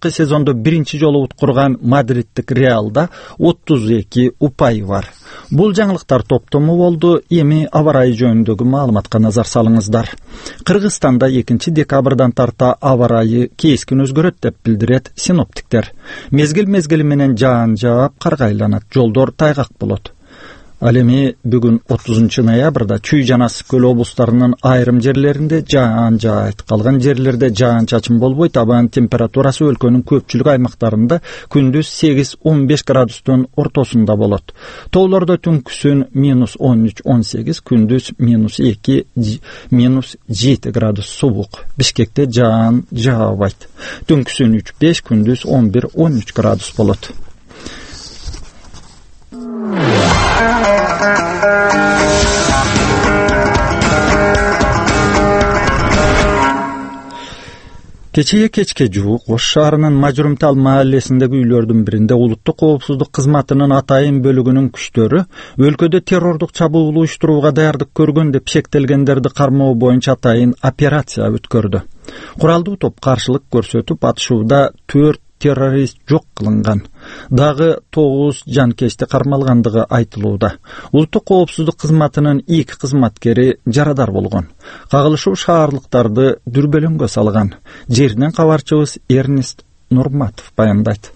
алгачкы сезондо биринчи жолу уткурган мадриддик Реалда 32 упай бар. Бул жаңылыктар топтому болду. Эми аба ырайы жөнүндөгү маалыматка назар салыңыздар. Кыргызстанда 2 декабрдан тарта аба ырайы кескин өзгөрөт деп билдирет синоптиктер. Мезгил менен жаан жаап, карга айланат, жолдор тайгак болот. Ал эми бүгүн 30 ноябрда Чүй жана Ысык көл облустарынын айрым жерлеринде жаан жаайт, калган жерлерде жаан чачын болбойт. Абанын температурасы өлкөнүн көпчүлүк аймактарында күндүз 8-15 градустун ортосунда болот. Тоолордо түнкүсүн -13-18, күндүз -2-7 градус субук. Бишкекте жаан жаабайт. Түнкүсүн 3-5, күндүз 11-13 градус болот. Кечке жуук Ош шаарынын Мажрумтал мааллесиндеги үйлөрдүн биринде улуттук коопсуздук кызматынын атайын бөлүгүнүн күчтөрү өлкөдө террордук чабуул уюштурууга даярдык көргөн деп шектелгендерди кармоо боюнча атайын операция өткөрдү. Куралдуу топ каршылык көрсөтүп, атышууда 4 террорист жок кылынган. Дагы 9 жанкечти кармалгандыгы айтылууда. Улуттук коопсуздук кызматынын 2 кызматкери жарадар болгон. Кагылышуу шаарлыктарды дүрбөлөңгө салган. Жерден кабарчыбыз Эрнест Нурматов баяндайт.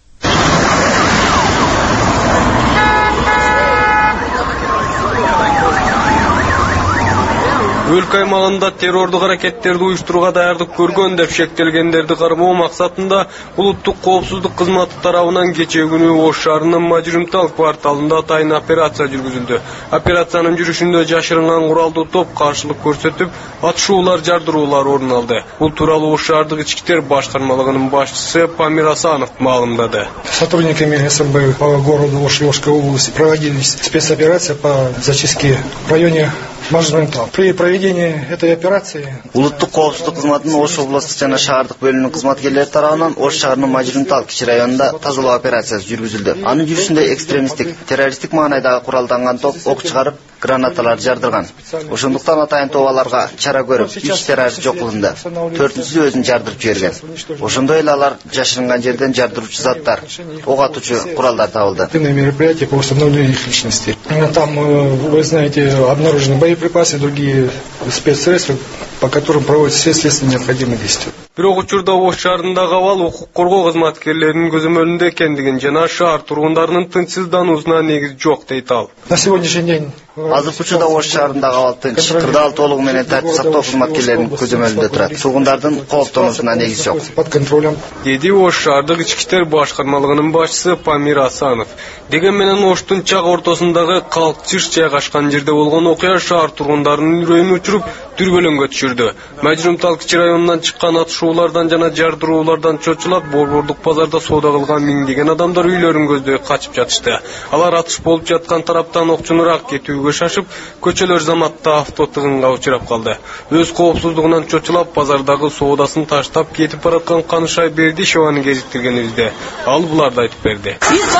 Өлкө аймагында террордук аракеттерди уюштурууга даярдык көргөн деп шектелгендерди кармоо максатында улуттук коопсуздук кызматы тарабынан кечээ күнү Ош шаарынын Мажрумтал кварталында атайын операция жүргүзүлдү. Операциянын жүрүшүндө жашырынган куралдуу топ каршылык көрсөтүп, атышуулар, жардыруулар орун алды. Бул тууралуу Ош шаардык ички иштер башкармалыгынын башчысы Памир Асанов маалымдады. Сотрудниками СМБ по городу Ош и Ошской области проводились спецоперация по зачистке в районе Мажрумтал. При проведении этой операции улуттук коопсуздук кызматынын Ош областык жана шаардык бөлүмүнүн кызматкерлери тарабынан Ош шаарынын Мажрумтал кичи районунда тазалоо операциясы жүргүзүлдү. Анын жүрүшүндө экстремисттик, террористтик маанайдагы куралданган топ ок чыгарып, гранаталар жардырган. Ошондуктан атайын тобаларга чара көрүп, 3 террорист жок кылынды. 4-сү өзүн жардырып жиберген. Ошондой эле алар жашырынган жерден жардыруучу заттар, ок атуучу куралдар табылды. Мероприятия по установлению их личности. Там, вы знаете, обнаружены боеприпасы и другие спецсредства, по которым проводятся все следственные необходимые действия. Бирок учурда Ош шаарындагы абал укук коргоо кызматкерлеринин көзөмөлүндө экендигин жана шаар тургундарынын тынчсыздануусуна негиз жок дейт ал. На сегодняшний день азыркы учурда Ош шаарындагы абал тынч, кырдаал толугу менен тартип сактоо кызматкерлеринин көзөмөлүндө турат. Тургундардын кооптонуусуна негиз жок. Под контролем. Деди Ош шаардык ички иштер башкармалыгынын башчысы Памир Асанов. Деген менен Оштун чак ортосундагы калкчыш жайгашкан жерде болгон окуя шаар тургундарынын үрөйүн учуруп, дүрбөлөңгө түшүрдү. Мажрумтал кичи районунан чыккан атышуулардан жана жардыруулардан чочулап, борбордук базарда соода кылган миңдеген адамдар үйлөрүн көздөй качып жатышты. Алар атыш болуп жаткан тараптан окчунураак кетүүгө шашып, көчөлөр заматта авто тыгынга учурап калды. Өз коопсуздугунан чочулап, базардагы соодасын таштап кетип бараткан Канышай Бердишеваны кезиктиргенибизде ал буларды айтып берди.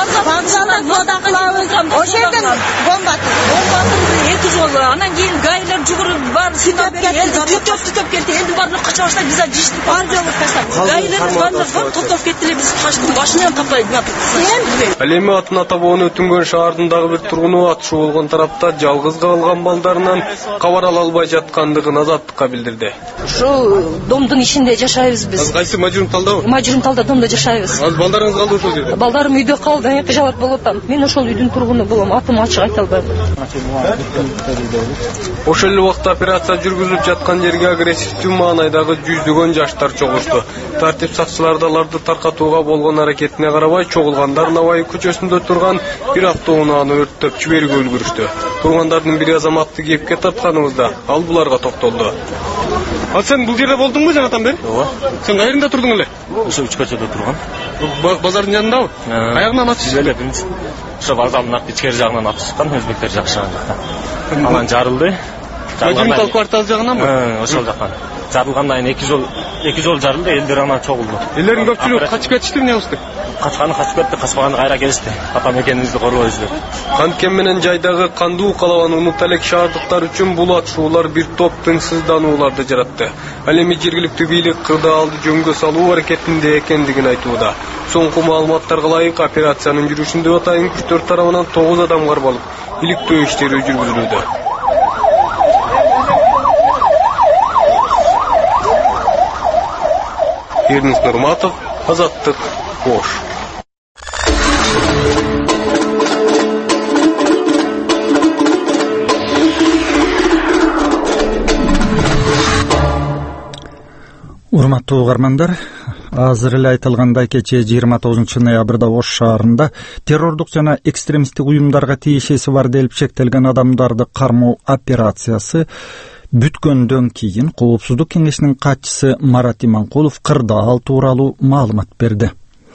Ошерден бомбатын 2 жолу, анан кийин гайлер жүгүрүп бар түтөп кетти. Энди баардыгы кача баштады, биз жиштик бар жолу тастап. Гайлер баардыгы топтоп кеттилер, биз качтык, машинаны таппай жатып. Ал эми атын табоonu өтүнгөн шаардын дагы бир тургуну атышуу болгон тарапта жалгыз калган балдарынан кабар ала албай жаткандыгын Азаттыкка билдирди. Ошо домдун ичинде жашайбыз биз. Кайсы Мажрумталдабы? Мажрумталда домдо жашайбыз. Азыр балдарыңыз калды ошол жерде? Балдарым үйдө калды, 2 жабат болуп атам. Мен ошол үйдүн тургуну болом, атым ачык айта албайм. Ошол эле убакта операция жүргүзүлүп жаткан жерге агрессивдүү маанайдагы жүздөгөн жаштар чогулушту. Тартип сакчылары аларды таркатууга болгон аракетине карабай, чогулгандар Навай көчөсүндө турган бир автоунааны өрттөп жиберүүгө үлгүрүштү. Тургандардын бири азаматты кепке тартканыбызда ал буларга токтолду. Сен бул жерде болдуңбу жанатан бери? Ооба. Сен кайерде турдуң эле? Ошо 3 көчөдө турган. Базардын жанындабы? Аягынан атышты эле биринчи. Ошо базардын ичкери жагынан атышкан, өзбектер жакшырган жакта. Анан жарылды. Мажрумтал квартал жагынанбы? Ошол жактан. жарылгандан кийин 2 жол жарылды, элдер анан чогулду. Элдердин көпчүлүгү качып кетишти, эмне кылышты? Качканы качып кетти, качпаганы кайра келишти. Ата мекенибизди коргойбуз деп. Канткен менен жайдагы кандуу калабаны унута элек шаардыктар үчүн бул атышуулар бир топ тынчсызданууларды жаратты. Ал эми жергиликтүү бийлик кырдаалды жөнгө салуу аракетинде экендигин айтууда. Соңку маалыматтарга ылайык операциянын жүрүшүндө атайын күчтөр тарабынан 9 адам кармалып, иликтөө иштери жүргүзүлүүдө. Эрнис Нурматов, Азаттык, Ош. Урматтуу угармандар, азыр эле айтылгандай кечээ 29 ноябрда Ош шаарында террордук жана экстремисттик уюмдарга тиешеси бар делип шектелген адамдарды кармоо операциясы бүткөндөн кийин Коопсуздук кеңешинин катчысы Марат Иманкулов кырдаал тууралуу маалымат берди.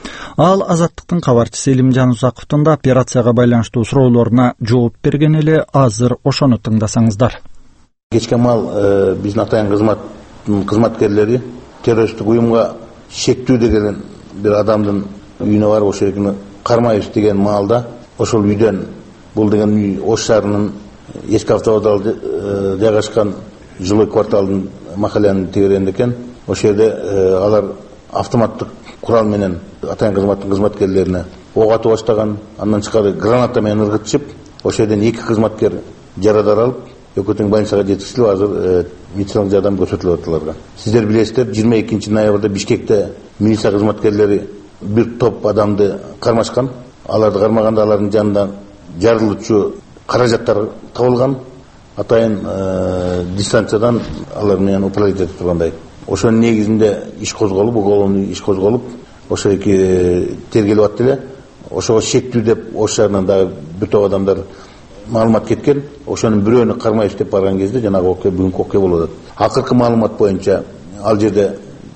Ал Азаттыктын кабарчысы Элимжан Узаковдун да операцияга байланыштуу суроолоруна жооп берген эле, азыр ошону тыңдасаңыздар. Кечке мал биздин атайын кызматкерлери террористтик уюмга шектүү деген бир адамдын үйүнө барып ошол жерге кармайбыз деген маалда ошол үйдөн, бул деген үй Ош шаарынын эски автовокзал жайгашкан жилой кварталдын махалянын тегерегинде экен. Ошол жерде алар автоматтык курал менен атайын кызматтын кызматкерлерине ок атып баштаган, андан тышкары граната менен ыргытышып, ошол жерден 2 кызматкер жарадар алып, экөөтүн больницага жеткизилип, азыр медициналык жардам көрсөтүлүп атат аларга. Сиздер билесиздер, 22 ноябрда Бишкекте милиция кызматкерлери бир топ адамды кармашкан. Аларды кармаганда алардын жанында жарылуучу каражаттар табылган. Атайын дистанциядан алар менен управлять этип тургандай. Ошонун негизинде иш козголуп, уголовный иш козголуп, ошо эки тергелип атты эле. Ошого шектүү деп Ош шаарынан дагы бир топ адамдар маалымат кеткен. Ошонун бирөөнү кармайбыз деп барган кезде жанагы окуя, бүгүнкү окуя болуп атат. Акыркы маалымат боюнча ал жерде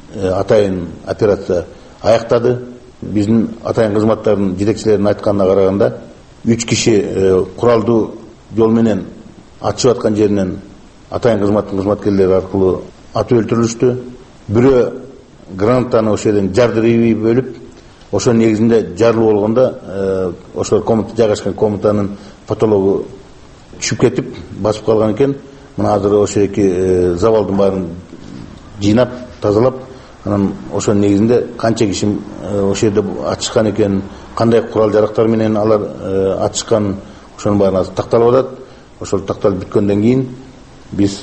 атайын операция аяктады. Биздин атайын кызматтардын жетекчилеринин айтканына караганда 3 киши куралдуу жол менен атышып аткан жеринен атайын кызматтын кызматкерлери аркылуу атып өлтүрүлүштү. Бирөө гранатаны ошол жерден жардырып бөлүп, ошонун негизинде жарылуу болгондо ошол комната жайгашкан комнатанын потологу түшүп кетип басып калган экен. Мына азыр ошол эки завалдын баарын жыйнап, тазалап, анан ошонун негизинде канча киши ошол жерде атышкан экен, кандай курал жарактар менен алар атышкан, ошонун баарын азыр такталып атат. Ошол такталып бүткөндөн кийин биз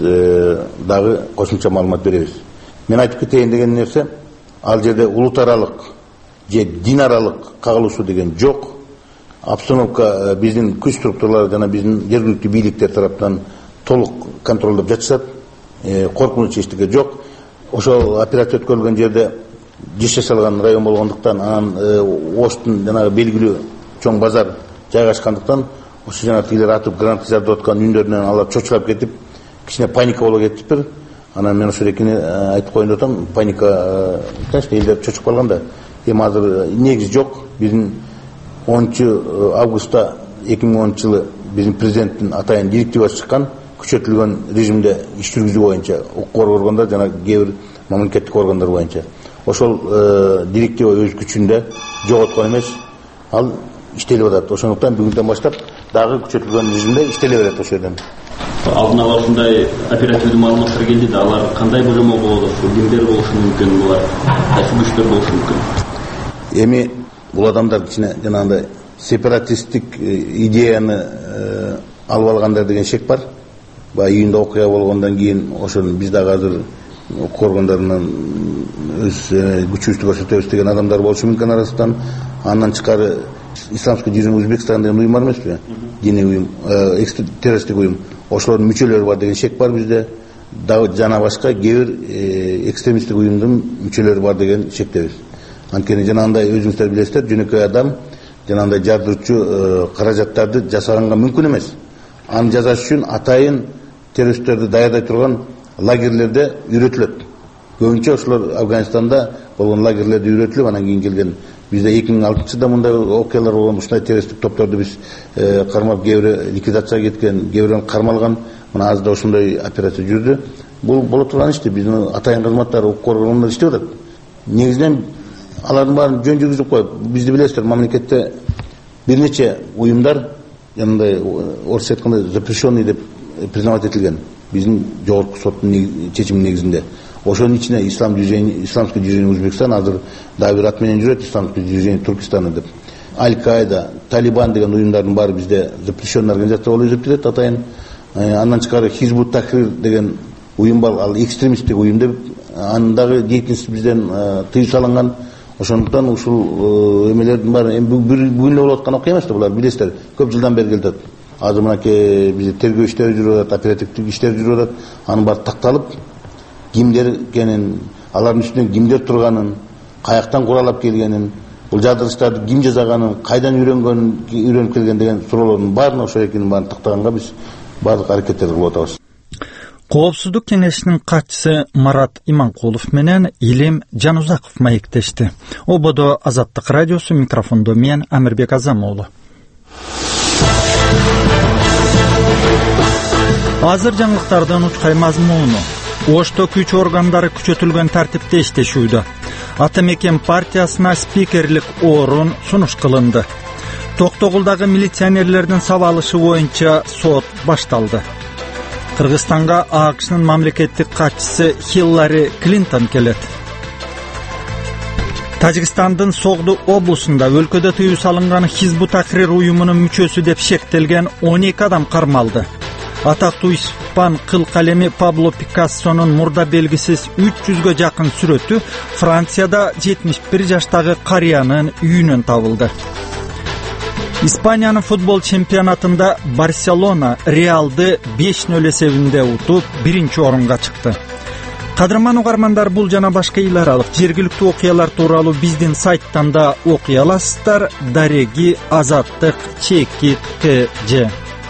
дагы кошумча маалымат беребиз. Мен айтып кетейин деген нерсе, ал жерде улут аралык же дин аралык кагылышуу деген жок. Обстановка биздин күч структуралары жана биздин жергиликтүү бийликтер тараптан толук контролдоп жатышат. Коркунуч эчтеке жок. Ошол операция өткөрүлгөн жерде жиш жасалган район болгондуктан, анан Оштун жанагы белгилүү чоң базар жайгашкандыктан, ошо жана тигилер атып граната жардырып аткан үндөрүнөн алар чочулап кетип, кичине паника болуп кетиптир. Анан мен ошол экини айтып коеюн деп атам. Паника, конечно, элдер чочуп калган да. Эми азыр негиз жок. Биздин 10 августта 2010 жылы биздин президенттин атайын директивасы чыккан, күчөтүлгөн режимде иш жүргүзүү боюнча укук органдар жана кээ бир мамлекеттик органдар боюнча. Ошол директива өз күчүндө жоготкон эмес, ал иштелип атат. Ошондуктан бүгүндөн баштап дагы күчөтүлгөн режимде иштеле берет ошол жерден. Алдын ала ушундай оперативдүү маалыматтар келди да, алар кандай божомол болот, кимдер болушу мүмкүн, булар кайсы күчтөр болушу мүмкүн? Эми бул адамдар кичине жанагындай сепаратисттик идеяны алып алгандар деген шек бар. Баягы үйүндө окуя болгондон кийин ошону биз дагы азыр укук органдарынан өз күчүбүздү көрсөтөбүз деген адамдар болушу мүмкүн арасынан. Андан тышкары Исламский движение Узбекистан деген уюм бар эмеспи? Диний уюм, террористтик уюм. Ошолордун мүчөлөрү бар деген шек бар бизде. Дагы жана башка кээ бир экстремисттик уюмдун мүчөлөрү бар деген шектебиз. Анткени жанагындай өзүңүздөр билесиздер, жөнөкөй адам жанагындай жардыруучу каражаттарды жасаганга мүмкүн эмес. Аны жасаш үчүн атайын террористтерди даярдай турган лагерлерде үйрөтүлөт. Көбүнчө ошолор Афганистанда болгон лагерлерде үйрөтүлүп, анан кийин келген. Бизде 2006 жылда мындай окуялар болгон, ушундай террористтик топторду биз кармап, кээ бири ликвидацияга кеткен, кээ бири кармалган. Мына азыр да ошондой операция жүрдү. бул боло турган ишти. Биздин атайын кызматтар укук коргоондар иштеп атат. Негизинен алардын баарын жөн жүргүзүп коюп, бизди билесиздер, мамлекетте бир нече уюмдар яндай орусча айтканда запрещенный деп признавать этилген. Биздин жогорку соттун чечими негизинде. Ошонун ичине исламский движение Узбекистан азыр дагы бир ат менен жүрөт, исламский движение Туркестана деп. Аль-Каида, Талибан деген уюмдардын баары бизде запрещенный организация болуп эсептелет атайын. Андан тышкары Хизбут Тахрир деген уюм бар, ал экстремисттик уюм деп, анын дагы деятельности бизден тыюу салынган. Ошондуктан ушул эмелердин баары бүгүн эле болуп аткан окуя эмес да, булар билесиздер, көп жылдан бери келет. Азыр мынакей бизде тергөө иштери жүрүп атат, оперативдик иштер жүрүп атат. Анын баары такталып, кимдер экенин, алардын үстүнөн кимдер турганын, каяктан куралап келгенин, бул жадырыштарды ким жасаганын, кайдан үйрөнүп келген деген суроолордун баарын ошо экенин баарын тактаганга биз баардык аракеттерди кылып атабыз. Коопсуздук кеңешинин катчысы Марат Иманкулов менен Илим Жанузаков маектешти. Ободо Азаттык радиосу, микрофондо мен Амирбек Азамоğlu. Азыр жаңылыктардын учкай мазмуну. Ошто күч органдары күчөтүлгөн тартипте иштешүүдө. Атамекен партиясына спикерлик орун сунуш кылынды. Токтогулдагы милиционерлердин сабалышы боюнча сот башталды. Кыргызстанга АКШнын мамлекеттик катчысы Хиллари Клинтон келет. Тажикстандын Согду облусунда өлкөдө тыюу салынган Хизбут Тахрир уюмунун мүчөсү деп шектелген 12 адам кармалды. Атактуу испан кыл калеми Пабло Пикассонун мурда белгисиз 300гө жакын сүрөтү Францияда 71 жаштагы карыянын үйүнөн табылды. Испаниянын футбол чемпионатында Барселона Реалды 5-0 эсебинде утуп, биринчи орунга чыкты. Кадырман угармандар, бул жана башка эл аралык жергиликтүү окуялар тууралуу биздин сайттан да окуй аласыздар. Дареги Азаттык ЧК ТЖ.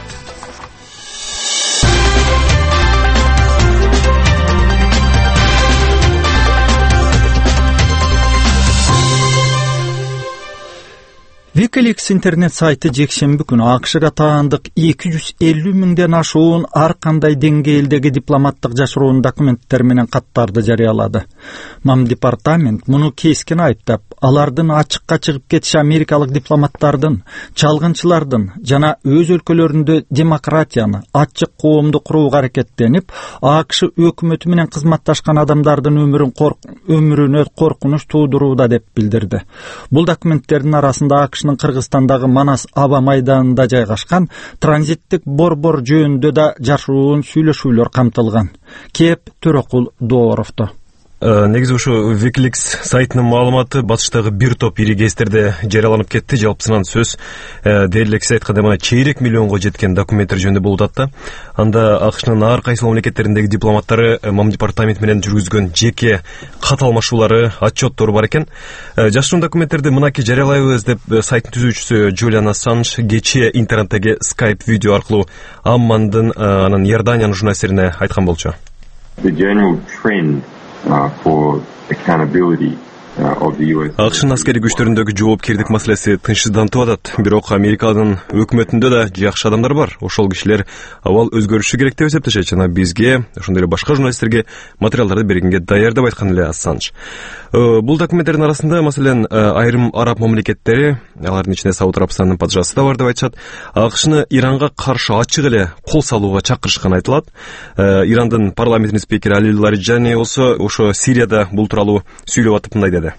WikiLeaks интернет сайты жекшемби күнү АКШга таандык 250 миңден ашуун ар кандай деңгээлдеги дипломаттык жашыруун документтер менен каттарды жарыялады. Департамент муну кескин айыптап, алардын ачыкка чыгып кетиши америкалык дипломаттардын, чалгынчылардын жана өз өлкөлөрүндө демократияны, ачык коомду курууга аракеттенип, АКШ өкмөтү менен кызматташкан адамдардын өмүрүнө коркунуч туудурууда деп билдирди. Бул документтердин арасында АКШнын Кыргызстандагы Манас аба майданында жайгашкан транзиттик борбор жөнүндө да жашыруун сүйлөшүүлөр камтылган. Кеп Төрөкул Дооровдо. Негизи ушу WikiLeaks сайтынын маалыматы батыштагы бир топ иригестерде жарыяланып кетти. Жалпысынан сөз дээрликсе айтканда мына чейрек миллионго жеткен документтер жөнүндө болуп атты. Анда АКШнын ар кайсы мамлекеттериндеги дипломаттары департамент менен жүргүзгөн жеке кат алмашуулары, отчеттору бар экен. Жашыруун документтерди мынакей жарыялайбыз деп сайттын түзүүчүсү Джулиан Ассанж кечээ интернеттеги Skype видео аркылуу Аммандын анан Иорданиянын журналисттерине айткан болчу. For accountability АКШнын аскери күчтөрүндөгү жоопкердик маселеси тынчсыздантып атат. Бирок Американын өкмөтүндө да жакшы адамдар бар. Ошол кишилер абал өзгөрүшү керек деп эсептешет жана бизге, ошондой эле башка журналисттерге материалдарды бергенге даяр деп айткан эле Ассанж. Бул документтердин арасында, маселен, айрым араб мамлекеттери, алардын ичинде Сауд Арабстанынын падышасы да бар деп айтышат, АКШны Иранга каршы ачык эле кол салууга чакырышкан айтылат. Ирандын парламентинин спикери Али Лариджани болсо ошо Сирияда бул тууралуу сүйлөп атып мындай dedi.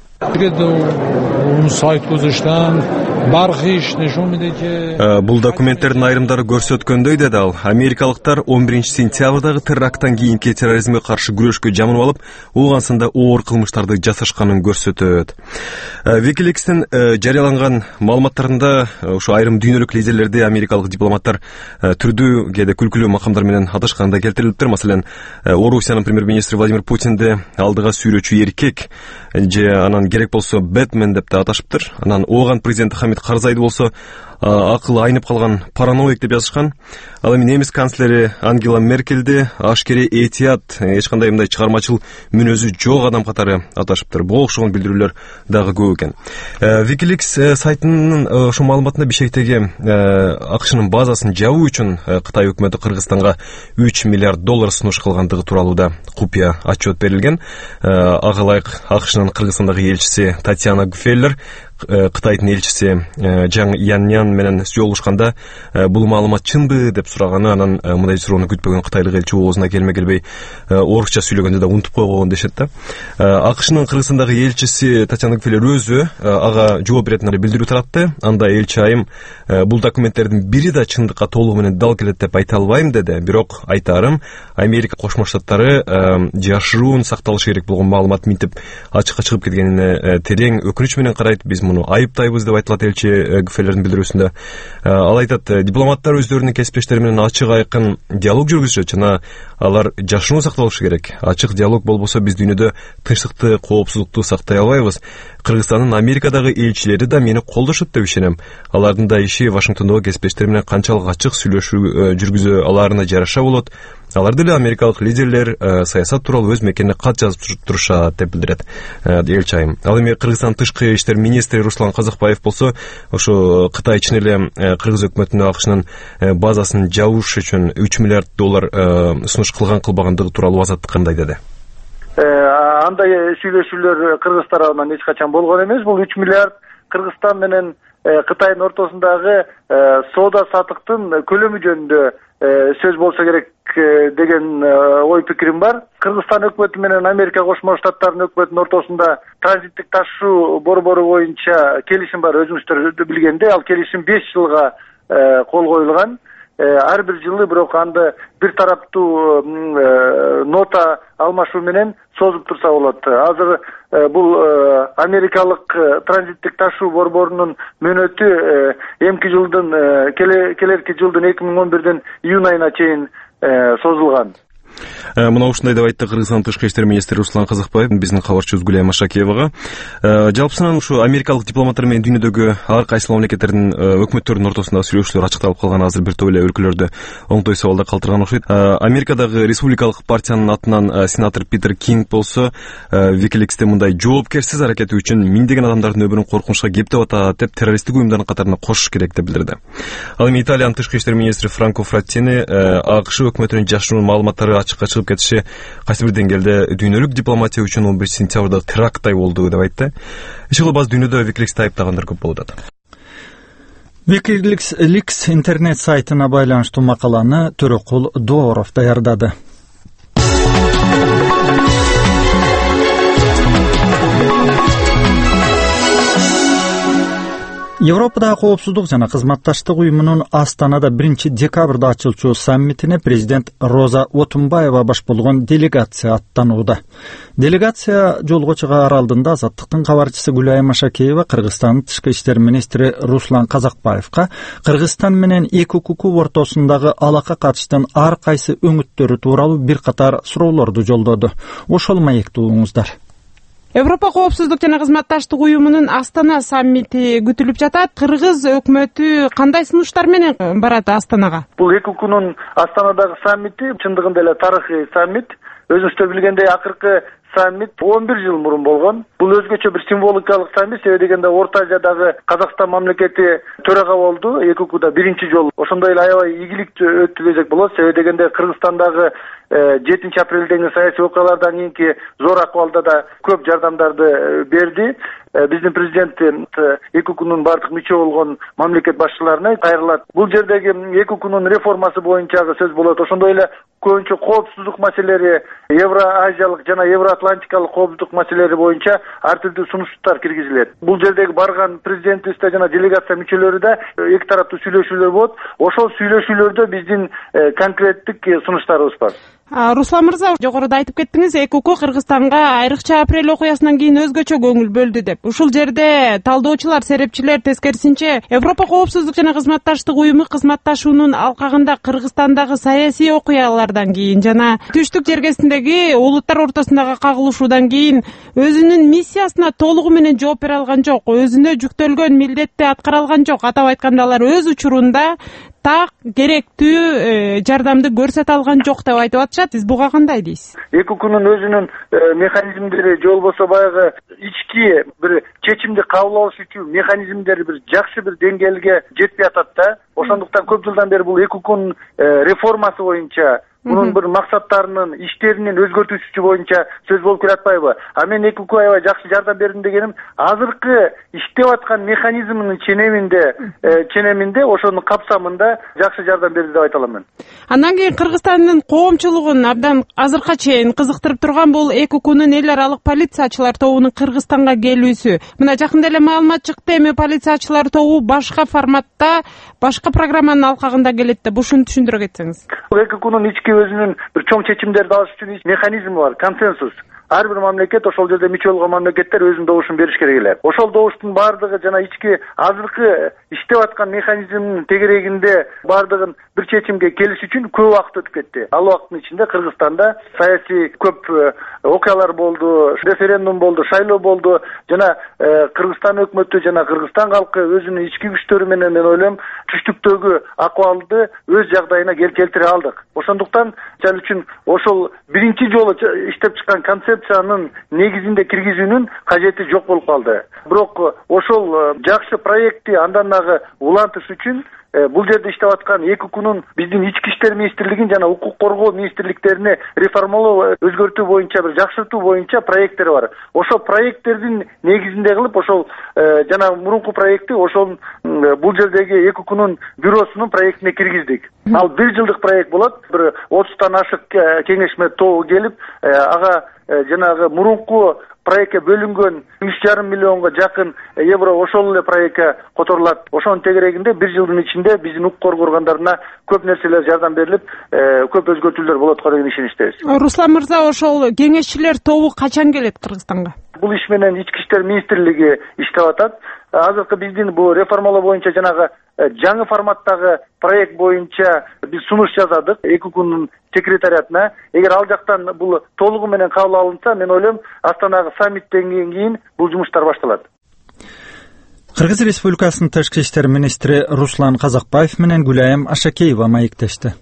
Бул документтердин айрымдары көрсөткөндөй деди ал, америкалыктар 11 сентябрдагы теракттан кийинки терроризмге каршы күрөшкө жамынып алып, ооңансында оор кылмыштарды жасашканын көрсөтөт. WikiLeaks'тин жарыяланган маалыматтарында ушу айрым дүйнөлүк лидерлерди америкалык дипломаттар түрдүү кээде күлкүлүү макамдар менен аташканда келтирилиптир. Маселен, Орусиянын премьер-министри Владимир Путинди алдыга сүйрөчү эркек же анан керек болсо Бэтмен деп да аташыптыр. Анан ооган президенти Хамид Карзайды болсо акылы айнып калган параноик деп жазышкан. Ал эми немис канцлери Ангела Меркельди ашкере этият, эч кандай мындай чыгармачыл мүнөзү жок адам катары аташыптыр. Буга окшогон билдирүүлөр дагы көп экен. WikiLeaks сайтынын ошо маалыматында Бишкектеги АКШнын базасын жабуу үчүн Кытай өкмөтү Кыргызстанга $3 миллиард сунуш кылгандыгы тууралуу да купуя отчет берилген. Ага ылайык АКШнын Кыргызстандагы элчиси Татьяна Гуфеллер Кытайдын элчиси Жаң Яннян менен жолугушканда бул маалымат чынбы деп сураганы, анан мындай суроону күтпөгөн кытайлык элчи оозуна келмей орусча сүйлөгөндө да унутуп койгон дешет да. АКШнын Кыргызстандагы элчиси Татьяна Гуфеллер өзү ага жооп беретин билдирүү таратты. Анда элчи айым бул документтердин бири да чындыкка толугу менен дал келет деп айта албайм деди. Бирок айтарым, Америка Кошмо Штаттары жашыруун сакталышы керек болгон маалымат минтип ачыкка чыгып кеткенине терең өкүнүч менен карайт. Биз муну айыптайбыз деп айтылат элчи Гуфеллердин билдирүүсүндө. Ал айтат, дипломаттар өздөрүнүн кесиптештери менен ачык айкын диалог жүргүзүшөт жана алар жашыруун сакталышы керек. Ачык диалог болбосо биз дүйнөдө тынчтыкты, коопсуздукту сактай албайбыз. Кыргызстандын Америкадагы элчилери да мени колдошот деп ишенем. Алардын да иши Вашингтондогу кесиптештери менен канчалык ачык сүйлөшүү жүргүзө аларына жараша болот. Алар деле америкалык лидерлер саясат тууралуу өз мекенине кат жазып турушат деп билдирет элчи айым. Ал эми Кыргызстан тышкы иштер министри Руслан Казакбаев болсо ошо Кытай ичинен эле Кыргыз өкмөтүнүн АКШнын базасын жабыш үчүн $3 миллиард сунуш кылган кылбагандыгы тууралуу азаттыкка мындай деди. Андай сүйлөшүүлөр Кыргыз тарабынан эч качан болгон эмес. Бул 3 миллиард Кыргызстан менен Кытайдын ортосундагы соода сатыктын көлөмү жөнүндө сөз болсо керек деген ой пикирим бар. Кыргызстан өкмөтү менен Америка Кошмо Штаттарынын өкмөтүнүн ортосунда транзиттик ташуу борбору боюнча келишим бар, өзүңүздөр билгендей. Ал келишим 5 жылга кол коюлган. Ар бир жылы бирок анды бир тараптуу нота алмашуу менен созуп турса болот. Азыр бул америкалык транзиттик ташуу борборунун мөөнөтү эмки жылдын келерки жылдын 2011 июнь айына чейин созулган. Мына ушундай деп айтты Кыргызстан тышкы иштер министри Руслан Казакбаев биздин кабарчыбыз Гүлай Машакиевага. Жалпысынан ушу америкалык дипломаттар менен дүйнөдөгү ар кайсы мамлекеттердин өкмөттөрүнүн ортосундагы сүйлөшүүлөр ачыкталып калган. Азыр бир топ эле өлкөлөрдө оңтой сабалда калтырган окшойт. Америкадагы республикалык партиянын атынан сенатор Питер Кинг болсо WikiLeaks'те мындай жоопкерсиз аракети үчүн миңдеген адамдардын өмүрүн коркунучка кептеп атат деп террористтик уюмдардын катарына кошуш керек деп билдирди. Ал эми Италиянын тышкы иштер министри Франко Фраттини АКШ өкмөтүнүн жашыруун маалыматтары ачыкка чыгып кетиши кайсы бир деңгээлде дүйнөлүк дипломатия үчүн 11 сентябрда теракттай болду деп айтты. Иши кылып аз дүйнөдө WikiLeaks'ти айыптагандар көп болуп атат. WikiLeaks интернет сайтына байланыштуу макаланы Төрөкул Дооров даярдады. Европада коопсуздук жана кызматташтык уюмунун Астанада 1-декабрда ачылчу саммитине президент Роза Отунбаева баш болгон делегация аттанууда. Делегация жолго чыгаар алдында Азаттыктын кабарчысы Гүлай Машакиева Кыргызстандын тышкы иштер министри Руслан Казакбаевка Кыргызстан менен эки укук ортосундагы алакка катыштын ар кайсы өңүттөрү тууралуу бир катар суроолорду жолдоду. Ошол маекти угуңуздар. Европа коопсуздук жана кызматташтык уюмунун Астана саммити күтүлүп жатат. Кыргыз өкмөтү кандай сунуштар менен барат Астанага? Бул эки укуктун Астанадагы саммити чындыгында эле тарыхый саммит. Өзүңүздөр билгендей акыркы саммит 11 жыл мурун болгон. Бул өзгөчө бир символикалык саммит, себеби дегенде Орто Азиядагы Казакстан мамлекети төрага болду. Эки укукта биринчи жолу. Ошондой эле аябай ийгиликтүү өттү десек болот, себеби дегенде Кыргызстандагы 7 апрелдеги саясий окуялардан кийинки зор акыбалда да көп жардамдарды берди. Биздин президент эки укуктун бардык мүчө болгон мамлекет башчыларына кайрылат. Бул жердеги эки укуктун реформасы боюнча сөз болот. Ошондой эле көбүнчө коопсуздук маселелери, Евроазиялык жана Евроатлантикалык коопсуздук маселелери боюнча ар түрдүү сунуштар киргизилет. Бул жердеги барган президентибизде жана делегация мүчөлөрү да эки тараптуу сүйлөшүүлөр болот. Ошол сүйлөшүүлөрдө биздин конкреттик сунуштарыбыз бар. Руслан мырза, жогоруда айтып кеттиңиз, ЭКУ Кыргызстанга айрыкча апрель окуясынан кийин өзгөчө көңүл бөлдү деп. Ушул жерде талдоочулар, серепчилер тескерисинче Европа коопсуздук жана кызматташтык уюму кызматташуунун алкагында Кыргызстандагы саясий окуялардан кийин жана түштүк жергесиндеги улуттар ортосундагы кагылышуудан кийин өзүнүн миссиясына толугу менен жооп бере алган жок, өзүнө жүктөлгөн милдетти аткара алган жок. Атап айтканда, алар өз учурунда так керектүү жардамды көрсөтө алган жок деп айтып атышат. Сиз буга кандай дейсиз? ЭКУнун өзүнүн механизмдери же болбосо баягы ички бир чечимди кабыл алыш үчүн механизмдери бир жакшы бир деңгээлге жетпей атат да. Ошондуктан көп жылдан бери бул ЭКУнун реформасы боюнча, мунун бир максаттарынын, иштеринин өзгөртүүсү боюнча сөз болуп келатпайбы? А мен ЭКУга аябай жакшы жардам бердим дегеним, азыркы иштеп аткан механизминин ченеминде ошонун капсамында жакшы жардам берди деп айта алам мен. Андан кийин Кыргызстандын коомчулугун абдан азыркыга чейин кызыктырып турган бул ЭКУнун эл аралык полициячылар тобунун Кыргызстанга келүүсү. Мына жакында эле маалымат чыкты, эми полициячылар тобу башка форматта, башка программанын алкагында келет деп. Ушуну түшүндүрө кетсеңиз. ЭКУнун ички өзүнүн бир чоң чечимдерди алыш үчүн механизми бар, консенсус. Ар бир мамлекет, ошол жерде мүчө болгон мамлекеттер өзүнүн добушун бериш керек эле. Ошол добуштун баардыгы жана ички азыркы иштеп аткан механизмдин тегерегинде баардыгын бир чечимге келиш үчүн көп убакыт өтүп кетти. Ал убакыттын ичинде Кыргызстанда саясий көп окуялар болду, референдум болду, шайлоо болду жана Кыргызстан өкмөтү жана Кыргызстан калкы өзүнүн ички күчтөрү менен, мен ойлойм, түштүктөгү акыбалды өз жагдайына келтире алдык. Ошондуктан жан үчүн ошол биринчи жолу иштеп чыккан концепциянын негизинде киргизүүнүн кажети жок болуп калды. Бирок ошол жакшы проектти андан дагы улантыш үчүн бул жерде иштеп аткан ЭКУнун биздин ички иштер министрлигин жана укук коргоо министрликтерине реформалоо, өзгөртүү боюнча, бир жакшыртуу боюнча проекттер бар. Ошол проекттердин негизинде кылып, ошол жана мурунку проектти ошол бул жердеги ЭКУнун бюросунун проектине киргиздик. Ал 1 жылдык проект болот. Бир 30тан ашык кеңешме тобу келип, ага жанагы мурунку проектке бөлүнгөн 3,5 миллионго жакын евро ошол эле проектке которулат. Ошонун тегерегинде 1 жылдын ичинде биздин укук коргоо органдарына көп нерселер жардам берилип, көп өзгөртүүлөр болот деген ишеничтебиз. Руслан мырза, ошол кеңешчилер тобу качан келет Кыргызстанга? Бул иш менен ички иштер министрлиги иштеп атат. Азыркы биздин бул реформалоо боюнча жанагы жаңы форматтагы проект боюнча биз сунуш жазадык ЭКУнун секретариатына. Эгер ал жактан бул толугу менен кабыл алынса, мен ойлойм, Астанагы саммиттен кийин бул жумуштар башталат. Кыргыз Республикасынын тышкы иштер министри Руслан Казакбаев менен Гүлайым Ашакеева маектешти.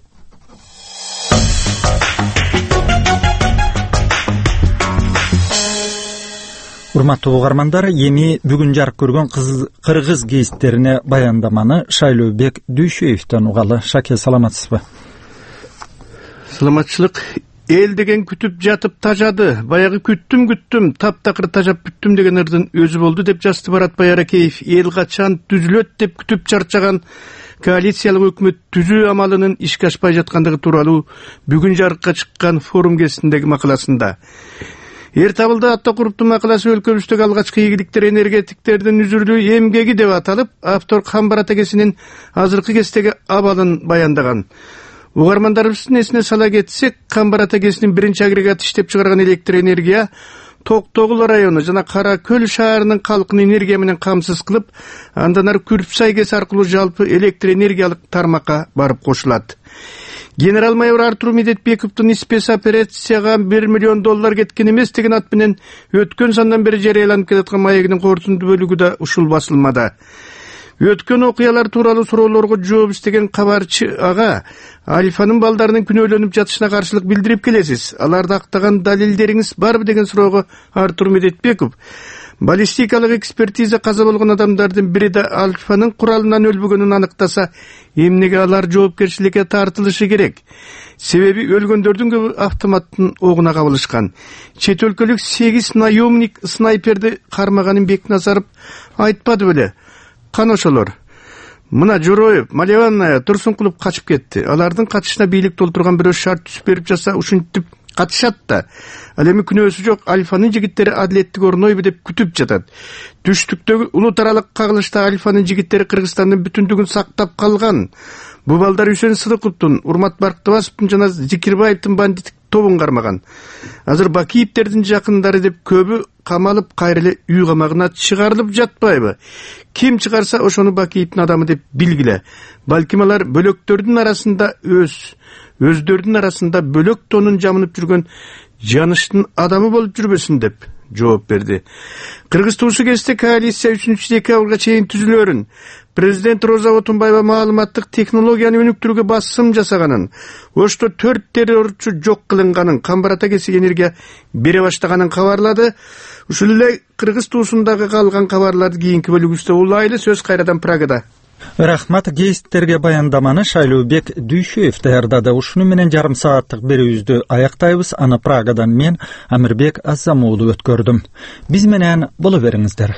Урматтуу угармандар, эми бүгүн жарык көргөн кыргыз гезиттерине баяндаманы Шайлообек Дүйшөевдөн угалы. Шаке, саламатсызбы? Саламатчылык. Эл деген күтүп жатып тажады. Баягы күттүм, таптакыр тажап бүттүм деген ырдын өзү болду деп жазды Барат Байракеев. Эл качан түзүлөт деп күтүп чарчаган коалициялык өкмөт түзүү амалынын ишке ашпай жаткандыгы тууралуу бүгүн жарыкка чыккан форум кезиндеги макаласында. Эр табылды атта куруптун макаласы өлкөбүздөгү алгачкы ийгиликтер энергетиктердин үзүрлүү эмгеги деп аталып, автор Камбарат экесинин азыркы кездеги абалын баяндаган. Угармандарыбыздын эсине сала кетсек, Камбарат экесинин биринчи агрегаты иштеп чыгарган электр энергия Токтогул району жана Кара Көл шаарынын калкын энергия менен камсыз кылып, андан ары Күрпсай кеси аркылуу жалпы электр энергиялык тармакка барып кошулат. Генерал-майор Артур Медетбековдун спец операцияга $1 миллион кеткен эмес деген ат менен өткөн сандан бери жарыяланып келаткан маегинин корутунду бөлүгү да ушул басылмада. Өткөн окуялар тууралуу суроолорго жооп издеген кабарчы ага Алифанын балдарынын күнөөлөнүп жатышына каршылык билдирип келесиз. Аларды актаган далилдериңиз барбы деген суроого Артур Медетбеков баллистикалык экспертиза каза болгон адамдардын бири да Алифанын куралынан өлбөгөнүн аныктаса, эмнеге алар жоопкерчиликке тартылышы керек? Себеби өлгөндөрдүн көбү автоматтын огуна кабылышкан. Чет өлкөлүк 8 наемник снайперди кармаганын Бекназаров айтпады беле? Кан ошолор? Мына Жороев, Малеванная, Турсункулов качып кетти. Алардын качышына бийлик толтурган бирөө шарт түзүп берип жатса, ушинтип катышат да. Ал эми күнөөсү жок Алифанын жигиттери адилеттик орнойбу деп күтүп жатат. Түштүктөгү улут аралык кагылышта Алифанын жигиттери Кыргызстандын бүтүндүгүн сактап калган. Бу балдар Үсен Сыдыковдун, Урмат Барктыбасовдун жана Зикирбаевдин бандиттик тобун кармаган. Азыр Бакиевтердин жакындары деп көбү камалып, кайра эле үй камагына чыгарылып жатпайбы? Ким чыгарса ошону Бакиевдин адамы деп билгиле. Балким алар бөлөктөрдүн арасында өздөрдүн арасында бөлөк тонун жамынып жүргөн жаныштын адамы болуп жүрбөсүн деп жооп берди. Кыргыз туусу кезде коалиция 3-декабрга чейин түзүлөрүн, президент Роза Отунбаева маалыматтык технологияны өнүктүрүүгө басым жасаганын, ошто 4 террорчу жок кылынганын, камбарата кесик энергия бере баштаганын кабарлады. Ушул эле Кыргыз туусундагы калган кабарларды кийинки бөлүгүбүздө улайлы. Сөз кайрадан Прагада. Рахмат. Гейсттерге баяндаманы Шайлообек Дүйшөев даярдады. Ушуну менен жарым сааттык берүүбүздү аяктайбыз. Аны Прагадан мен Амирбек Азамуулу өткөрдүм. Биз менен боло бериңиздер.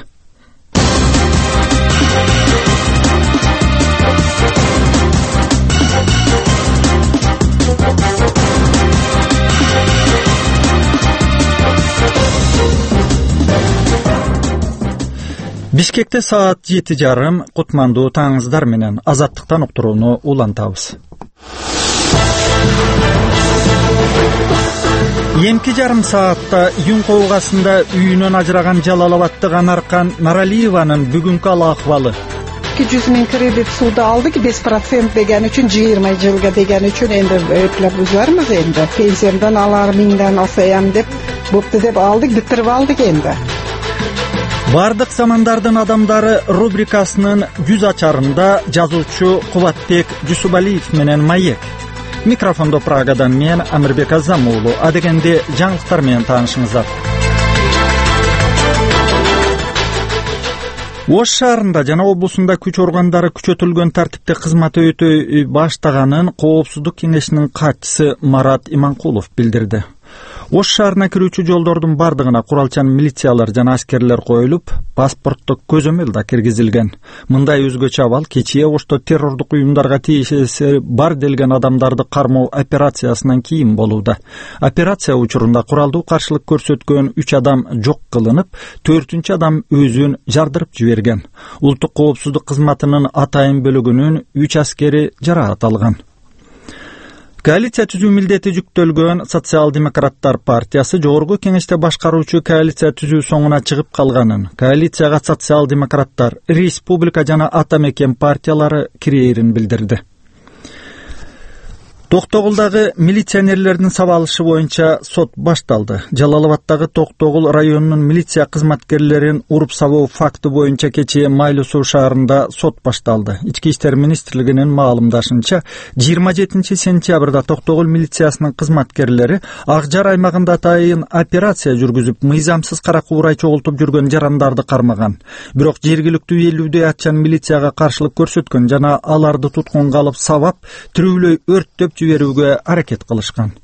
Бишкекте саат 7:30 кутмандуу таңыңыздар менен Азаттыктан уктурууну улантабыз. Эмки жарым саатта Юн коогасында үйүнөн ажыраган Жалалабаттык Анаркан Наралиеванын бүгүнкү ахвалы. 200 миң кредит сууда алдык, 5% деген үчүн 20 жылга деген үчүн энди өплөп үзлөрмүз энди. Пенсиямдан алар миңден асаям деп бопты деп алдык, битирип алдык энди. Бардык замандардын адамдары рубрикасынын 100 ачарында жазуучу Кубатбек Жусубалиев менен маек. Микрофондо Прагадан мен Амирбек Азамуулу. Адегенде жаңылыктар менен таанышыңыздар. Ош шаарында жана облусунда күч органдары күчөтүлгөн тартипте кызмат өтөй баштаганын Коопсуздук кеңешинин катчысы Марат Иманкулов билдирди. Ош шаарына кирүүчү жолдордун бардыгына куралчан милициялар жана аскерлер коюлуп, паспорттук көзөмөл да киргизилген. Мындай өзгөчө абал кечээ Ошто террордук уюмдарга тиешеси бар делген адамдарды кармоо операциясынан кийин болууда. Операция учурунда куралдуу каршылык көрсөткөн 3 адам жок кылынып, 4-чү адам өзүн жардырып жиберген. Улуттук коопсуздук кызматынын атайын бөлүгүнүн 3 аскери жараат алган. Коалиция түзүү милдети жүктөлгөн Социал-демократтар партиясы жогорку кеңеште башкаруучу коалиция түзүү соңуна чыгып калганын, коалицияга социал-демократтар, республика жана ата мекен партиялары кирээрин билдирди. Токтогулдагы милиционерлердин сабалышы боюнча сот башталды. Жалалабаддагы Токтогул районунун милиция кызматкерлерин уруп сабоо факты боюнча кечээ Майлуу Суу шаарында сот башталды. Ички иштер министрлигинин маалымдашынча, 27 сентябрда Токтогул милициясынын кызматкерлери Ак Жар аймагында атайын операция жүргүзүп, мыйзамсыз кара куурай чогултуп жүргөн жарандарды кармаган. Бирок жергиликтүү элүүдөй атчан милицияга каршылык көрсөткөн жана аларды туткунга алып сабап, тирүүлөй өрттөп жиберүүгө аракет кылышкан.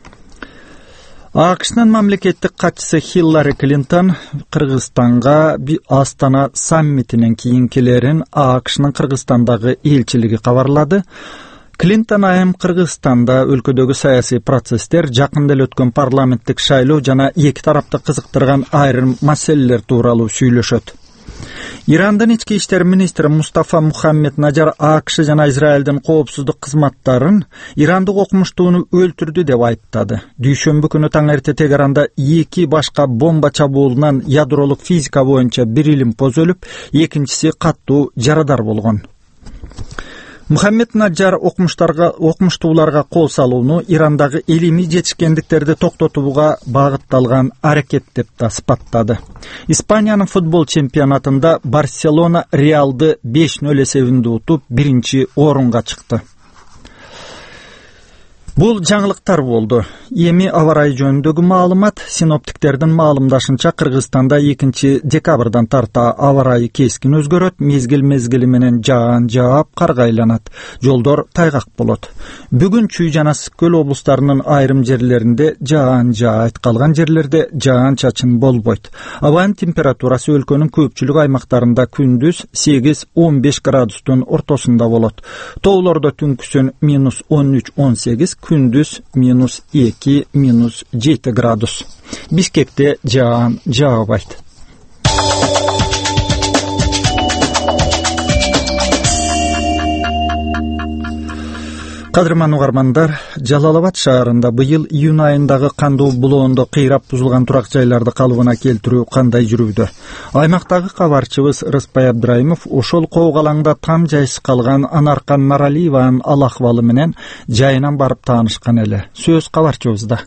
АКШнын мамлекеттик катчысы Хиллари Клинтон Кыргызстанга Астана саммитинен кийинкилерин АКШнын Кыргызстандагы элчилиги кабарлады. Клинтон айым Кыргызстанда өлкөдөгү саясий процесстер, жакында эле өткөн парламенттик шайлоо жана эки тарапты кызыктырган айрым маселелер тууралуу сүйлөшөт. Ирандын ички иштер министри Мустафа Мухаммед Наджар АКШ жана Израилдин коопсуздук кызматтарын ирандык окумуштууну өлтүрдү деп айыптады. Дүйшөмбү күнү таң эрте Тегеранда 2 башка бомба чабуулунан ядролук физика боюнча бир илим позулуп, экинчиси каттуу жарадар болгон. Мухаммед Наджар окумуштууларга кол салууну Ирандагы илимий жетишкендиктерди токтотууга багытталган аракет деп да сыпаттады. Испаниянын футбол чемпионатында Барселона Реалды 5-0 эсебинде утуп, 1-орунга чыкты. Бул жаңылыктар болду. Эми аба ырайы жөнүндөгү маалымат. Синоптиктердин маалымдашынча Кыргызстанда 2 декабрдан тарта аба ырайы кескин өзгөрөт, мезгил менен жаан жаап, карга айланат. Жолдор тайгак болот. Бүгүн Чүй жана Сыкөл облустарынын айрым жерлеринде жаан жаайт, калган жерлерде жаан чачын болбойт. Абанын температурасы өлкөнүн көпчүлүк аймактарында күндүз 8-15 градустун ортосунда болот. Тоолордо түнкүсүн -13-18, күндүз -2-7 градус. Бишкекте жаан жаабайт. Кадырман угармандар, Жалал-Абад шаарында быйыл июнь айындагы кандуу булоондо кыйрап бузулган турак жайларды калыбына келтирүү кандай жүрүүдө? Аймактагы кабарчыбыз Рыспай Абдраимов ошол коогалаңда там жайсыз калган Анаркан Наралиеванын ал акыбалы менен жайынан барып таанышкан эле. Сөз кабарчыбызда.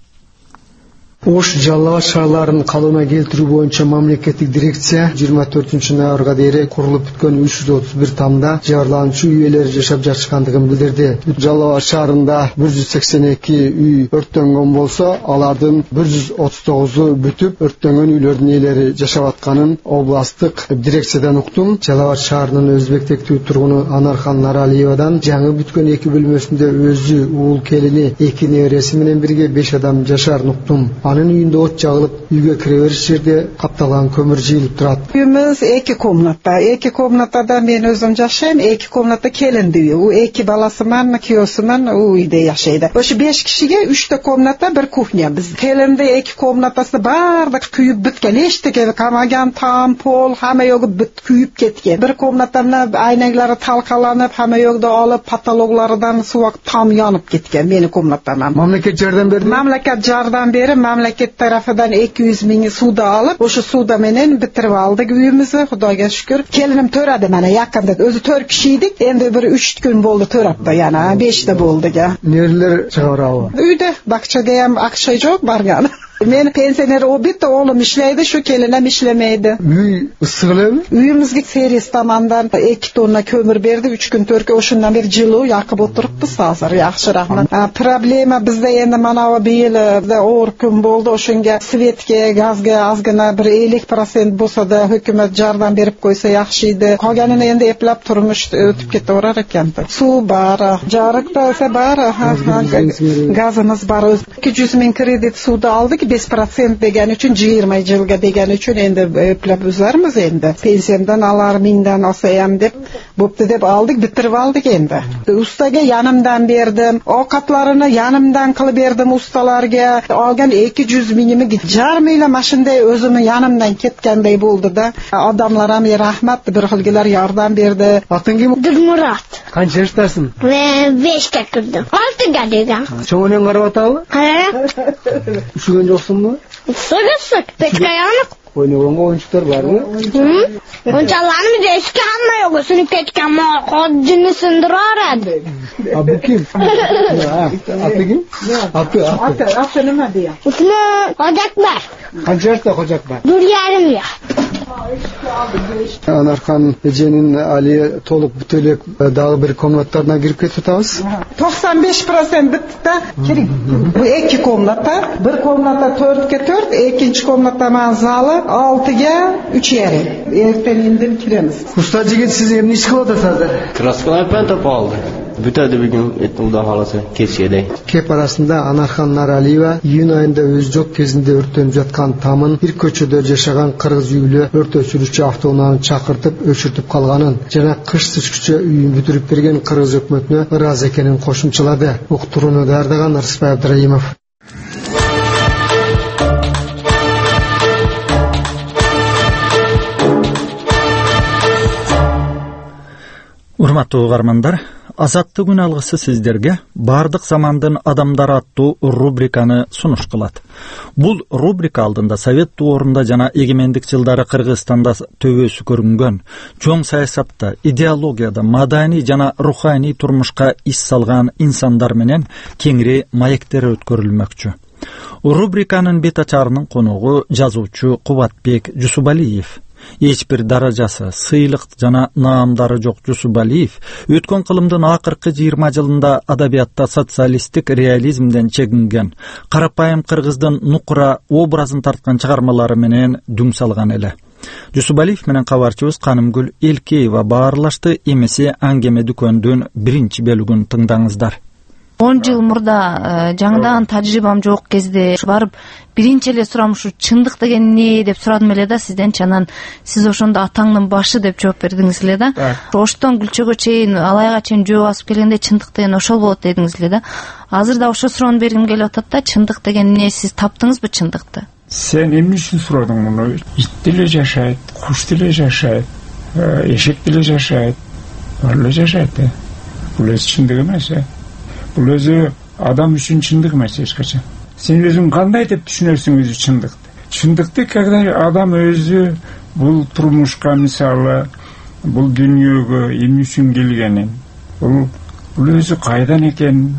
Ош Жалал-Абад шаарларын калыбына келтирүү боюнча мамлекеттик дирекция 24-ноябрга дейин курулуп бүткөн 331 тамда жабырлануучу үйлер жашап жатышкандыгын билдирди. Жалал-Абад шаарында 182 үй өрттөнгөн болсо, алардын 139 бүтүп, өрттөнгөн үйлөрдүн ээлери жашап атканын областтык дирекциядан уктум. Жалал-Абад шаарынын өзбектектүү тургуну Анаркан Наралиевадан жаңы бүткөн 2 бөлмөсүндө өзү, уул келини, 2 небереси менен бирге 5 адам жашарын уктум. Анын үйүндө от жагылып, үйгө кире бериш жерде капталган көмүр жыйылып турат. Үйүмүз 2 комната. 2 комнатада мен өзүм жашайм, 2 комната келинди үй. У 2 баласы менен, күйөөсү менен у үйдө жашайды. Ошо 5 кишиге 3 комната, 1 кухня. Биз келинди 2 комнатасы бардык күйүп бүткөн. Эчтеке камаган, там, пол, хамма жогу бүт күйүп кеткен. 1 комнатаны айнаглары талкаланып, хамма жогду алып, потолоклардан сууак там янып кеткен менин комнатаман. Мамлекет жардам берди. Мамлекет жардам берип, мамлекет тарафыдан 200 миң сууda алып, ошо сууda менен битирип алдык үйүбүздү. Кудайга шүкүр. Келиним төрөдү мана якында. Өзү 4 киши идик. Энди бир 3 күн болду төрөптү, яна 5 болду га. Нерлер чыгарабы? Үйдө бакчага ham акча жок барган. Men pensioner bitta oğlum işleydi, şu kelinem işlemeydi. Uy ısık elemi? Uyumuzga Seris tamandan 2 tonna kömür berdi, 3 gün törke oşundan bir жылуу yakıp oturupbuz hazır, yaxşı rahmat. Problema bizde endi mana bu yıl oğur gün boldu, oşunga svetke, gazga azgına bir 50% bolsa da hökümet jardam berip koysa yaxşıydı. Qolganini endi eplap turmuş ötüp ketaverar ekan. Suv bar, jarık da bar, gazımız bar. 200 ming kredit suvda aldık. 5% degani üçün 20 yılga degani üçün endi eplap üzerimiz endi. Pensiyamdan alar 1000'den asayam dep boptu dep aldık, bitirip aldık endi. Ustaga yanımdan berdim, ovqatlarini yanımdan qilib berdim ustalarga. Algan 200 mingimi jarmayla mashinda özümü yanımdan ketganday bo'ldi da. Adamlar ham rahmat, bir xilgilar yordam berdi. Atın kim? Dilmurat. Qancha yashdasin? Men 5ga kirdim. 6ga degan. Cho'ngdan qarab atabı? Ha. Üşügen joksunmu? So'rassak, pechka yanık. Oynagan oyuncular barmı? Oyuncalarını da eski hamma yok. Seni pechkama qoddini sindiraradi. Bu kim? Atı kim? Atı nima deya? İsmi Hojakbar. Qancha yoshda Hojakbar? 4,5 yosh. Anarkan Ece'nin Ali'ye tolup bütülüp dağ bir komnatlarına girip ketibimiz. 95% bitti da kiring. Bu 2 komnata, 1 komnata 4'ge 4, ikinci komnata manzalı 6'ga 3 yeri. Erten indim kiremiz. Usta jigit siz emni iş kılatasınız? Kraskalar ben top aldı. Bütedi bir gün ettim da halası kesiyedey. Kep arasında Anarkan Naraliyeva iyun ayında öz jok kezinde örtönüp жатқан tamın bir köçödө жашаган кыргыз үйлө өрт өчүрүүчү автоунааны чакыртып өчүртүп калганын жана кыш түшкүчө үйүн бүтүрүп берген кыргыз өкмөтүнө ыраазы экенин кошумчалады. Уктурууну даярдаган Рыспай Абдраимов. Урматтуу угармандар, Азаттык күн алгысы сиздерге бардык замандын адамдары аттуу рубриканы сунуш кылат. Бул рубрика алдында Совет доорунда жана эгемендик жылдары Кыргызстанда төбөсү көрүнгөн, чоң саясатта, идеологияда, маданий жана руханий турмушка ис салган инсандар менен кеңири маектер өткөрүлмөкчү. Рубриканын бет ачарынын коногу жазуучу Кубатбек Жусубалиев. Эч бир даражасы, сыйлык жана наамдары жок Жусубалиев өткөн кылымдын акыркы 20 жылында адабиятта социалисттик реализмден чегинген, карапайым кыргыздын нукура образын тарткан чыгармалары менен дүң салган эле. Жусубалиев менен кабарчыбыз Канымгүл Элкеева баарлашты. Эмесе аңгеме дүкөндүн 1-чи бөлүгүн тыңдаңыздар. 10 жыл мурда жаңыдан тажрыйбам жок кезде барып биринчи эле сурам ушу чындык деген эмне деп сурадым эле да сизден. Анан сиз ошондо атаңдын башы деп жооп бердиңиз эле да. Оштон Гүлчөгө чейин, Алайга чейин жөө басып келгенде чындык деген ошол болот дедиңиз эле да. Азыр да ошо суроону бергим келип атат да. Чындык деген эмне, сиз таптыңызбы чындыкты? Сен эмне үчүн сурадың муну? Ит деле жашайт, куш деле жашайт, эшек деле жашайт, ар эле жашайт. Бул чындык эмес. Бул өзү адам үчүн чындык эмес эч качан. Сен өзүң кандай деп түшүнөрсүң өзү чындыкты? Чындыкты когда адам өзү бул турмушка, мисалы, бул дүйнөгө эмне үчүн келгенин, бул өзү кайдан экенин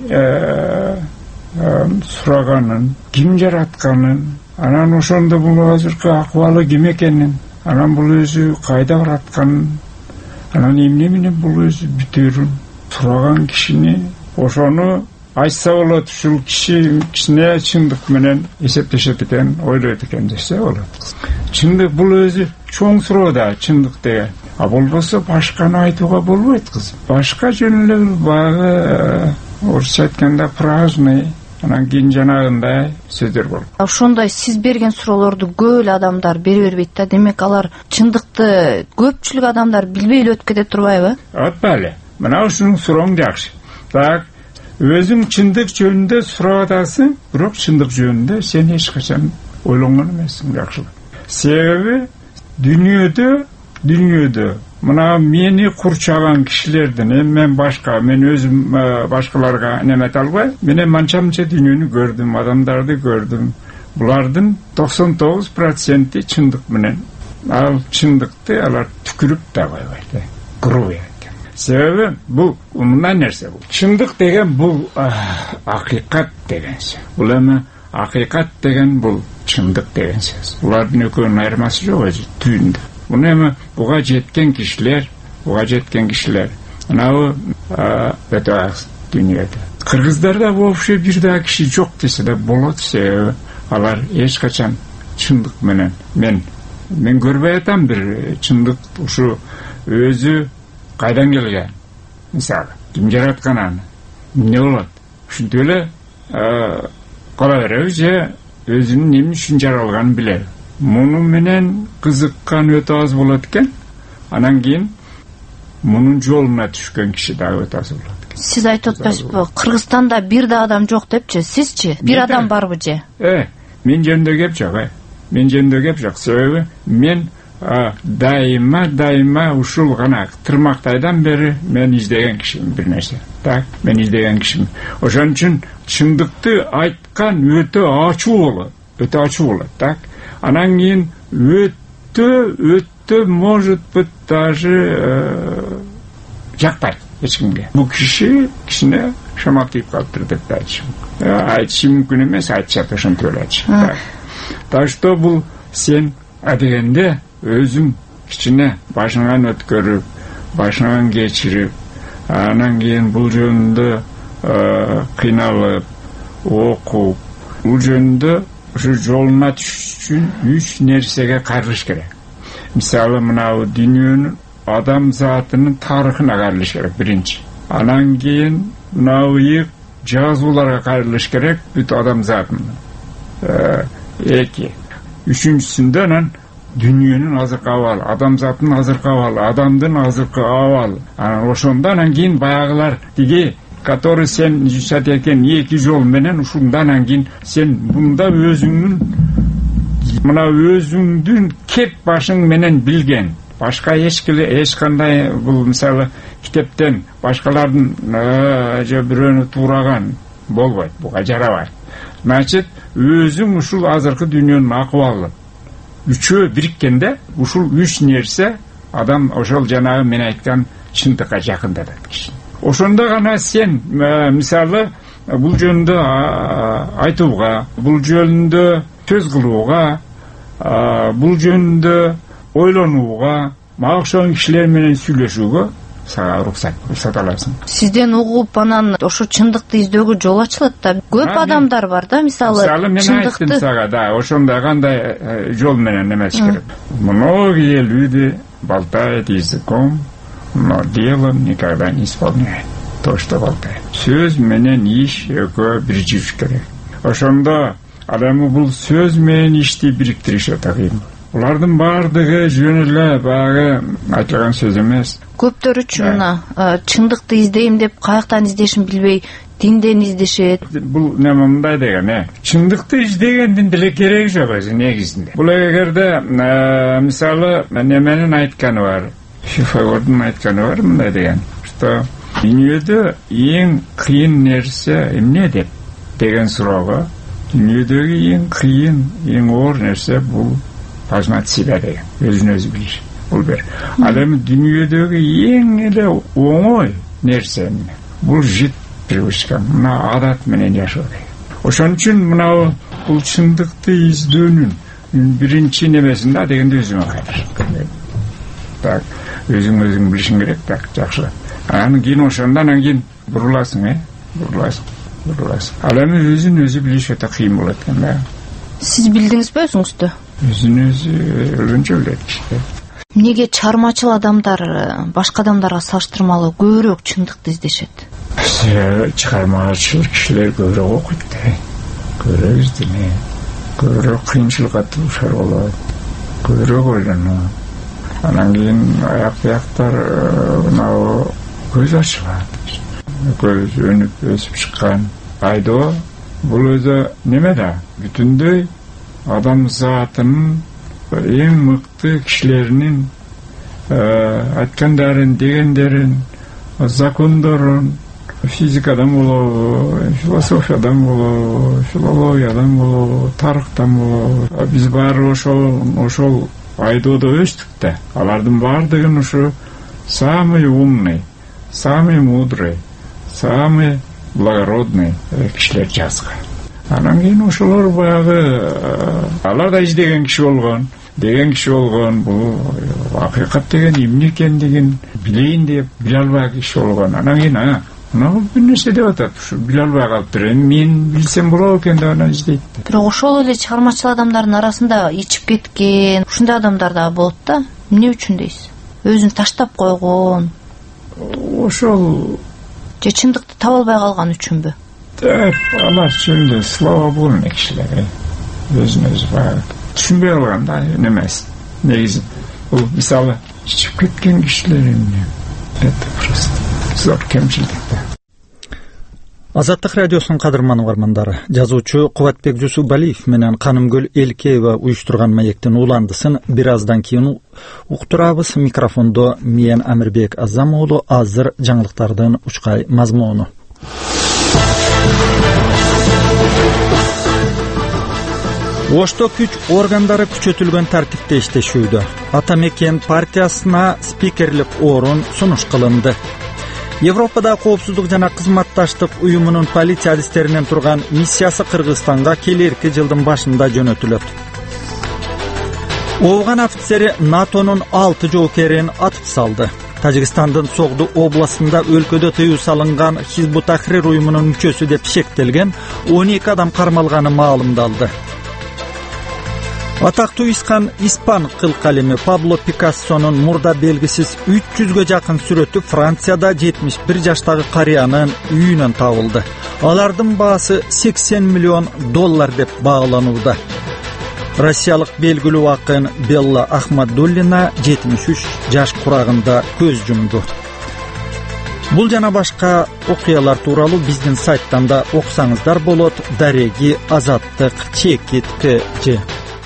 сураганын, ким жаратканын, анан ошондо бул азыркы акыбалы ким экенин, анан бул өзү кайда баратканын, анан эмне менен бул өзү бүтөрүн сураган кишини, ошону айтса болот, ушул кичине чындык менен эсептешет экен, ойлойт экен десе болот. Чындык бул өзү чоң суроо да, чындык деген. А болбосо башканы айтууга болбойт кызым. Башка жөн эле баягы орусча айтканда праздный, анан кийин жанагындай сөздөр болот. Ошондой сиз берген суроолорду көп эле адамдар бере бербейт да. Демек алар чындыкты көпчүлүк адамдар билбей эле өтүп кете турбайбы? Атпайлы. Мына ушунун сурооң жакшы. Так, өзүң чындык жөнүндө сурап атасың, бирок чындык жөнүндө сен эч качан ойлонгон эмессиң жакшылап. Себеби дүйнөдө мына мени курчаган кишилердин, мен өзүм башкаларга немете албай, мен манча-мынча дүйнөнү көрдүм, адамдарды көрдүм. Булардын 99% чындык менен. Ал чындыкты алар түкүрүп да койбойт. Грубый. Себеби бул мындай нерсе бул. Чындык деген бул акыйкат деген сөз. Бул эми акыйкат деген бул чындык деген сөз. Булардын экөөнүн айырмасы жок өзү түйүндө. Буну эми буга жеткен кишилер, анау өтө аз дүйнөдө. Кыргыздарда вообще бир да киши жок десе да болот, себеби алар эч качан чындык менен мен көрбөй атам бир чындык ушу өзү кайдан келген, мисалы, ким жараткан аны, эмне болот? Ушинтип эле кала беребиз же өзүнүн эмне үчүн жаралганын билеби. Муну менен кызыккан өтө аз болот экен. Анан кийин мунун жолуна түшкөн киши дагы өтө аз болот экен. Сиз айтып атпайсызбы? Кыргызстанда бир да адам жок депчи, сизчи? Бир адам барбы же? Мен жөнүндө кеп жок, Мен жөнүндө кеп жок. Себеби мен дайыма ушул гана тырмактайдан бери мен издеген кишимин бир нерсе. Так, мен издеген кишимин. Ошон үчүн чындыкты айткан өтө ачуу болот, так. Анан кийин өтө может быть даже жакпайт эч кимге. Бул кишине шамал тийип калыптыр деп айтышым. Айтышым мүмкүн эмес, айтышат ошентип эле айтышат. Так что бул сен адегенде өзүң кичине башыңан өткөрүп, башыңан кечирип, анан кийин бул жөнүндө кыйналып, окуп, бул жөнүндө ушу жолуна түшүш үчүн 3 нерсеге карылыш керек. Мисалы, мынау дүйнөнүн адам затынын тарыхына карылыш керек биринчи. Анан кийин мынау жазууларга карылыш керек, бүт адам затынын. 2. Үчүнчүсүндө анан дүйнөнүн азыркы абалы, адам затынын азыркы абалы, адамдын азыркы абалы. Анан ошондо анан кийин баягылар тиги который сен жашат экен 2 жол менен ушундан кийин сен мында өзүңдүн кеп башың менен билген. Башка эч кандай бул мисалы китептен башкалардын же бирөөнү туураган болбойт, буга жарабайт. Значит, өзүң ушул азыркы дүйнөнүн акыбалы үчөө бириккенде ушул 3 нерсе адам ошол жанагы мен айткан чындыкка жакындатат кишини. Ошондо гана сен мисалы бул жөнүндө айтууга, бул жөнүндө сөз кылууга, бул жөнүндө ойлонууга, мага окшогон кишилер менен сүйлөшүүгө сага уруксат аласың. Сизден угуп анан ошо чындыкты издөөгө жол ачылат да. Көп адамдар бар да, мисалы мен айттым сага да, ошондой кандай жол менен эмес керек. Многие люди болтают языком, но делом никогда не исполняет то, что болтает. Сөз менен иш экөө бир жуш керек. Ошондо адамы бул сөз менен ишти бириктириш өтө кыйын. Булардын баардыгы жөн эле баягы айтылган сөз эмес. Көптөр үчүн мына чындыкты издейм деп каяктан издешин билбей динден издешет. Бул мындай деген, чындыкты издегендин деле кереги жок өзү негизинде. Бул эгерде мисалы неменин айтканы бар, Фифагордун айтканы бар мындай деген, что Dünyada en kıyın nerse emne деген сурауга дүниедегі ең қиын, ең оор нәрсе бұл познать себя деген, өзін өзі біліш. Бұл бір. Ал эми дүниедегі ең эле оңой нәрсе бұл жит привычка, мына адат менен жашоо деген. Ошон үчүн мынау бұл чындыкты издөөнүн биринчи немесин да дегенде өзүңө кайрыш. Так, өзүң билишиң керек, так, жакшы. Анан кийин ошондон кийин буруласың, буруласың. Ал эми өзүн өзү билиш өтө кыйын болот экен да. Сиз билдиңиз бе өзүңүздү? Өзүн өзү өлгөнчө билет. Эмнеге чармачыл адамдар башка адамдарга салыштырмалуу көбүрөөк чындыкты издешет? Чармачыл кишилер көбүрөөк окуйт да. Көбүрөөк изденет. Көбүрөөк кыйынчылыкка дуушар болот. Көбүрөөк ойлонот. Анан кийин аяктар мынау көз ачылат. Көз өнүп өсүп чыккан айдоо бул өзү неме да бүтүндөй адам затынын эң мыкты кишилеринин айткандарын дегендерин закондорун физикадан болобу философиядан болобу филологиядан болобу тарыхтан болобу биз баары ошол айдоодо өстүк да алардын баардыгын ушу самый умный самый мудрый самый благородный кишилер жазган. Анан кийин ошолор баягы алар да издеген киши болгон, бул акыйкат деген эмне экендигин билейин деп биле албай киши болгон. Анан кийин мына бир нерсе деп атат, ушу биле албай калыптыр. Мен билсем болот экен деп анан издейт. Бирок ошол эле чыгармачыл адамдардын арасында ичип кеткен, ушундай адамдар да болот да. Эмне үчүн дейсиз? Өзүн таштап койгон. Ошол же чындыкты таба албай калган үчүнбү? Алар чынды слава богу кишилер өзүн өзү баягы түшүнбөй калган да эмес. Негизи бул мисалы ичип кеткен кишилер эмне? Это просто зор кемчилдик да. Азаттык радиосунун кадырман угармандары, жазуучу Кубатбек Жусубалиев менен Канымгүл Элкеева уюштурган маектин уландысын бир аздан кийин уктурабыз. Микрофондо мен Амирбек Азам уулу. Азыр жаңылыктардын учкай мазмуну. Ошто күч органдары күчөтүлгөн тартипте иштешүүдө. Ата мекен партиясына спикерлик орун сунуш кылынды. Европада коопсуздук жана кызматташтык уюмунун полиция адистеринен турган миссиясы Кыргызстанга келерки жылдын башында жөнөтүлөт. Ооган офицери НАТОнун 6 жоокерин атып салды. Тажикстандын Согду областында өлкөдө тыюу салынган Хизбут Тахрир уюмунун мүчөсү деп шектелген 12 адам кармалганы маалымдалды. Атактуу испан кылкалеми Пабло Пикассонун мурда белгисиз 300гө жакын сүрөтү Францияда 71 жаштагы карыянын үйүнөн табылды. Алардын баасы $80 миллион деп бааланууда. Россиялык белгилүү акын Белла Ахмадуллина 73 жаш курагында көз жумду. Бул жана башка окуялар тууралуу биздин сайттан да окусаңыздар болот. Дареги Азаттык Чекит КЖ.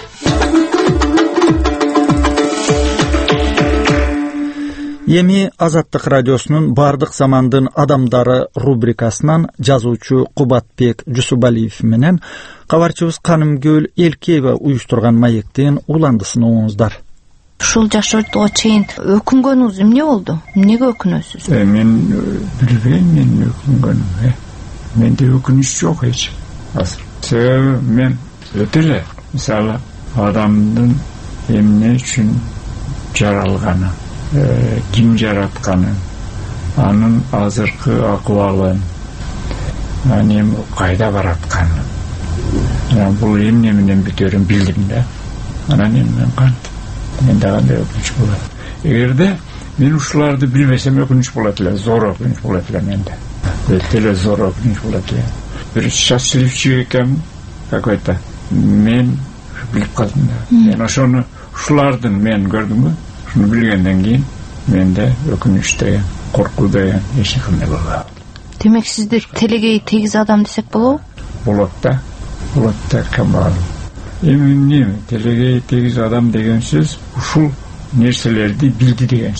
Эми Азаттык радиосунун бардык замандын адамдары рубрикасынан жазуучу Кубатбек Жусубалиев менен кабарчыбыз Канымгүл Элкеева уюштурган маектин уландысын угуңуздар. Ушул жашоого чейин өкүнгөнүңүз эмне болду? Эмнеге өкүнөсүз? Мен билбейм, мен өкүнгөнүм. Менде өкүнүч жок эч. Себеби мен өтө эле мисалы адамдын эмне үчүн жаралганын, ким жаратканын, анын азыркы акыбалын, анын кайда баратканын, бул эмне менен бүтөрүн билдим да. Анан мен кантип, менде кандай өкүнүч болот. Эгерде мен ушуларды билбесем өкүнүч болот эле, зор өкүнүч болот эле менде. Өтө эле зор өкүнүч болот эле. Бир счастливчик экенмин какой-то. Мен билип калдым да. Мен ошону ушулардын мен көрдүмбү? Шуну билгенден кийин менде өкүнүч деген, коркуу деген эч кандай болбойт. Демек сизди телегей тегиз адам десек болобу? Болот да. Камал. Эми телегей тегиз адам деген сөз ушул нерселерди билди деген сөз.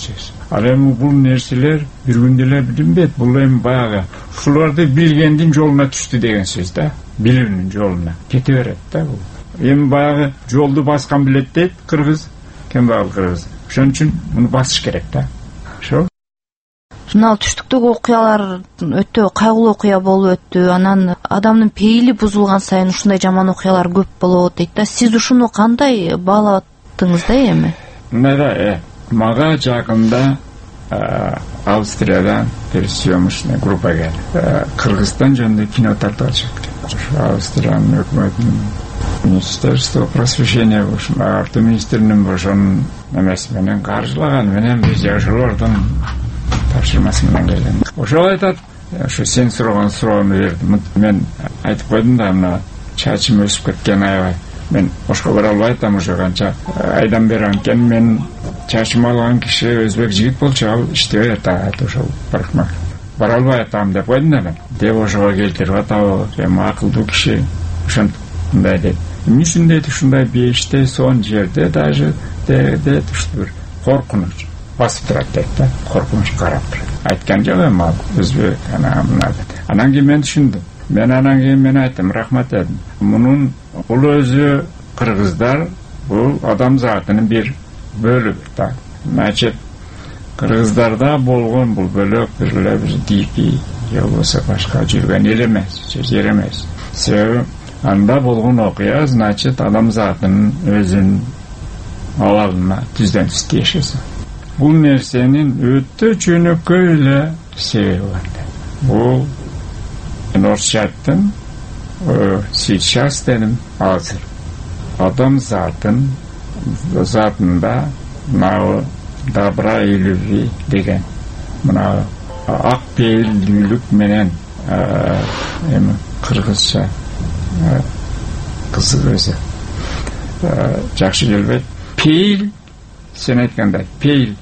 Ал эми бул нерселер бир күндө эле билинбейт. Бул эми баягы ушуларды билгендин жолуна түштү деген сөз да. Билүүнүн жолуна кете берет да бул. Эми баягы жолду баскан билет дейт кыргыз, кембагал кыргыз. Ошон үчүн муну басыш керек да. Ошо. Мына түштүктөгү окуялар өтө кайгылуу окуя болуп өттү. Анан адамдын пейили бузулган сайын ушундай жаман окуялар көп болот дейт да. Сиз ушуну кандай баалаттыңыз да эми? Мына да мага жакында Австриядан съемочный группа келди. Кыргызстан жөнүндө кино тартып Австриянын өкмөтүнүн Министерство просвещения арту министринин ошонун эмеси менен каржылаган менен биз ошолордун тапшырмасы менен келген. Ошол айтат, ошо сен сураган суроону бердим. Мен айтып койдум да, мына чачым өсүп кеткен аябай. Мен ошко бара албай атам, ошо канча айдан бери анткени мен чачым алган киши өзбек жигит болчу, ал иштебей атат, ошол бара албай атам деп койдум да мен. Деп ошого келтирип атабы, эми акылдуу киши ошентип мындай дейт. Эмне үчүн дейт ушундай беште сон жерде даже дейт бир коркунуч басып турат дейт да, коркунуч карап турат. Айткан жок эми ал өзбек анан кийин мен түшүндүм. Мен анан кийин мен айттым, рахмат дедим. Мунун бул өзү кыргыздар, бул адам затынын бир бөлүгү да. Значит, кыргыздарда болгон бул бөлөк бир дипи же болбосо башка жүргөн эл эмес, жер эмес. Себеби анда болгон окуя, значит, адам затынын өзүнүн абалына түздөн түз тиешеси. Бул нерсенин өтө жөнөкөй эле себеби бар. Бул орусча айттым, сейчас дедим, азыр. Адам затында мына добра и любви деген, мына ак пейилдүүлүк менен эми кыргызча кызык өзү жакшы келбейт. Пейил, сен айткандай, пейил,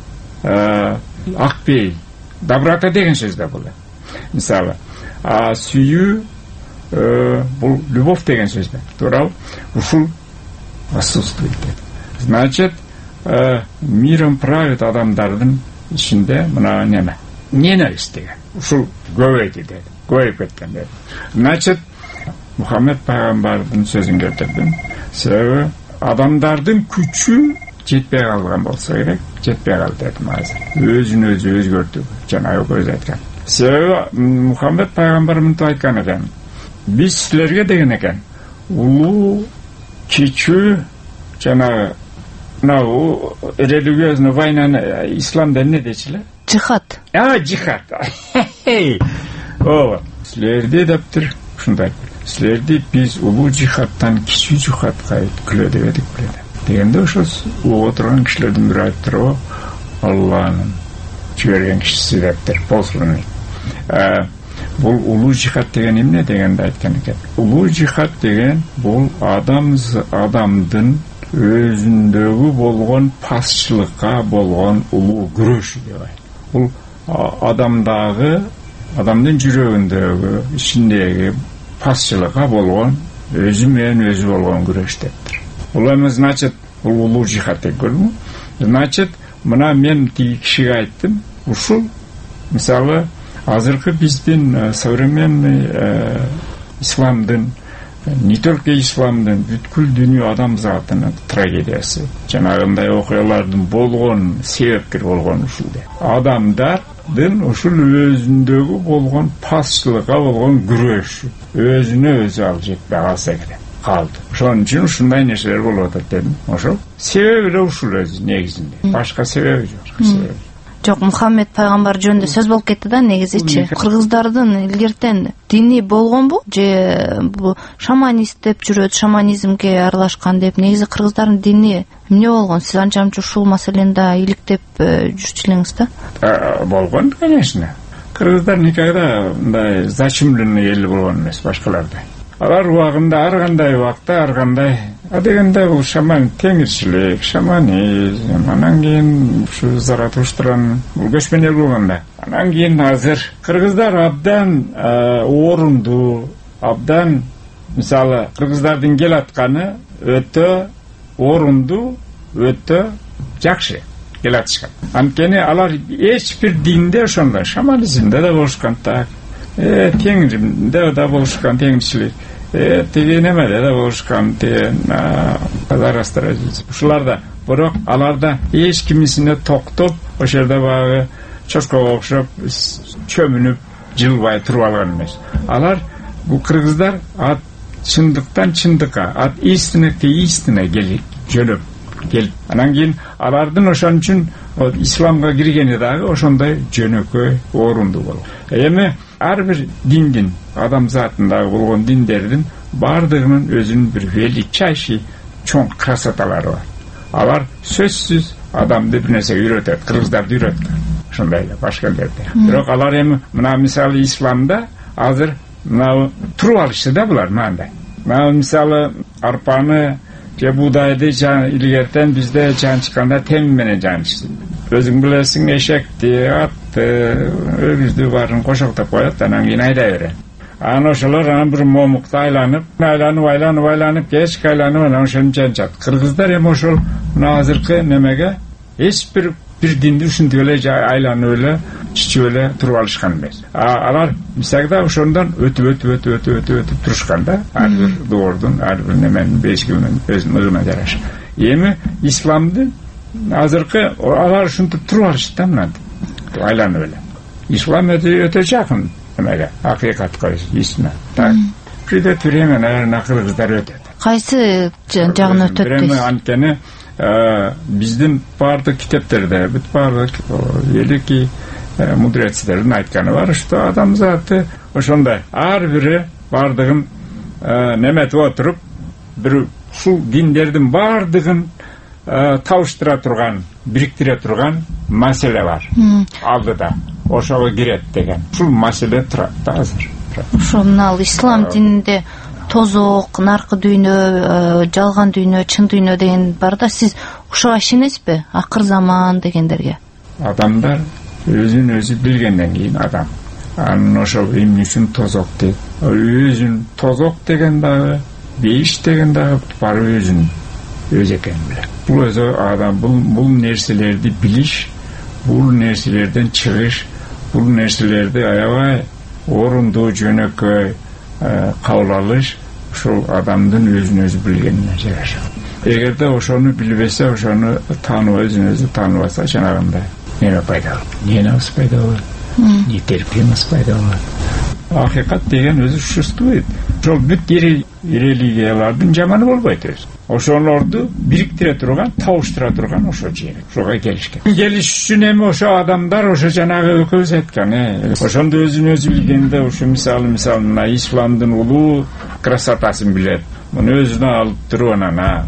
ак пейил, доброта деген сөз да бул. Мисалы, сүйүү бул любовь деген сөз да. Туурабы? Ушул отсутствует. Значит, миром правит адамдардын ичинде мына неме? Ненависть деген. Ушул көбөйдү dedi. Көбөйүп кеткен dedi. Значит, Мухаммед пайгамбардын сөзүн келтирдим. Себеби адамдардын күчү жетпей калган болсо керек, жетпей калды дедим азыр. Өзүн өзү өзгөртүп, жанагы өзү айткан. Себеби Мухаммед пайгамбар мынтип айткан экен. Биз силерге деген экен, улуу кичүү жанагы мынау религиозный войнаны исламда эмне дейчилер? Жихад. Жихад. Ооба. Силерди дептир ушундай. Силерди биз улуу жихадтан кичүү жихадка өткүлө дедик билет. Дегенде ошо угуп турган кишилердин бири айтты, Алланын жиберген кишиси дептир, посланник. Бул улуу жихад деген эмне дегенде айткан экен. Улуу жихад деген бул адамдын өзүндөгү болгон пасчылыкка болгон улуу күрөшү деп айт. Бул адамдын жүрөгүндөгү, ичиндеги пасчылыкка болгон өзү менен өзү болгон күрөш дептир. Бул эми, значит, бул улуу жихад деп көрдүңбү? Значит, мына мен тиги кишиге айттым, ушул мисалы азыркы биздин современный исламдын, не только исламдын, бүткүл дүйнө адам затынын трагедиясы, жанагындай окуялардын болгон себепкер болгон ушул. Адамдардын ушул өзүндөгү болгон пасчылыкка болгон күрөшү, өзүнө өзү ал жетпей калса керек. Калды. Ошон үчүн ушундай нерселер болуп атат дедим. Ошо себеби эле ушул өзү негизинде. Башка себеби жок. Жок, Мухаммед пайгамбар жөнүндө сөз болуп кетти да негизичи. Кыргыздардын илгертен дини болгонбу же бул шаманист деп жүрөт, шаманизмге аралашкан деп? Негизи кыргыздардын дини эмне болгон? Сиз анча-мынча ушул маселенде иликтеп жүрчү элеңиз да? Болгон, конечно. Кыргыздар никогда мындай зачумленный эл болгон эмес башкалардай. Алар убагында ар кандай убакта ар кандай дегенде бул шаман теңирчилик, шаманизм, анан кийин ушу Заратуштранын бул көчмөн эл болгонда. Анан кийин азыр кыргыздар абдан орунду, абдан мисалы кыргыздардын кел атканы өтө орунду, өтө жакшы. келатышкан. Анткени алар эч бир динде ошондой шаманизмде да болушкан, так теңирде да болушкан, теңирчилик тиги немеде да болушкан, ушуларда. Бирок аларда эч кимисине токтоп ошол жерде баягы чочкого окшоп чөмүнүп жылбай туруп алган эмес. Алар бул кыргыздар от чындыктан чындыкка, от истины к истине жөнөп келип, анан кийин алардын ошон үчүн исламга киргени дагы ошондой жөнөкөй, орунду болот. Эми ар бир диндин, адамзатындагы болгон диндердин бардыгынын өзүнүн бир величайший чоң красоталары бар. Алар сөзсүз адамды бир нерсе үйрөтөт, кыргыздарды үйрөттү. Ошондой эле башка элдерде. Бирок алар эми мына мисалы исламда азыр мына туруп алышты да булар мындай. Мына мисалы арпаны же буудайды илгертен бизде жанчыкканда тем менен жанчты. Өзүң билесиң, эшекти, атты, өгүздү баарын кошоктоп коет, анан кийин айдай берет. Анан ошолор анан бир момукта айланып, кечке айланып, анан ошону жанчат. Кыргыздар эми ошол мына азыркы немеге эч бир динди ушинтип эле айланып эле, чичип эле туруп алышкан эмес. Алар мисагда ошондон өтүп турушкан да, ар бир доордун, ар бир неменин бешигинин өзүнүн ыгына жараша. Эми исламды азыркы алар ушинтип туруп алышты да мына айланып эле. Ислам өтө жакын немеге, акыйкатка, истине. Так, придет время, наверное, кыргыздар өтөт. Кайсы жагын өтөт дейсиз? Анткени биздин бардык китептерде, бүт бардык великий мудрецтердин айтканы бар, что адамзаты ошондой ар бири бардыгын неметип отуруп, бир ушул диндердин бардыгын табыштыра турган, бириктире турган маселе бар. Алдыда ошого кирет деген. Ушул маселе турат да азыр. Ошо мына ислам дининде тозок, наркы дүйнө, жалган дүйнө, чын дүйнө деген бар да, сиз ошого ишенесизби? Акыр заман дегендерге. Адамдар өзүн өзү билгенден кийин адам анын ошол эмне үчүн тозок дейт. Өзүн тозок деген дагы, бейиш деген дагы баары өзүн өз экенин билет. Бул өзү адам бул нерселерди билиш, бул нерселерден чыгыш, бул нерселерди аябай орунду, жөнөкөй кабыл алыш ушул адамдын өзүн өзү билгенине жараша. Эгерде ошону билбесе, ошону тааныбай, өзүн өзү тааныбаса, жанагындай неме пайда болот? Ненависть пайда болот, нетерпимость пайда болот. Акыйкат деген өзү существует. Ошол бүт религиялардын жаманы болбойт өзү. Ошолорду бириктире турган, табыштыра турган ошо жер. Ошого келишкен. Келиш үчүн эми ошо адамдар ошо жанагы экөөбүз айткан, ошондо өзүн өзү билгенде ошо мисалы мына исламдын улуу красотасын билет. Муну өзүнө алып туруп анан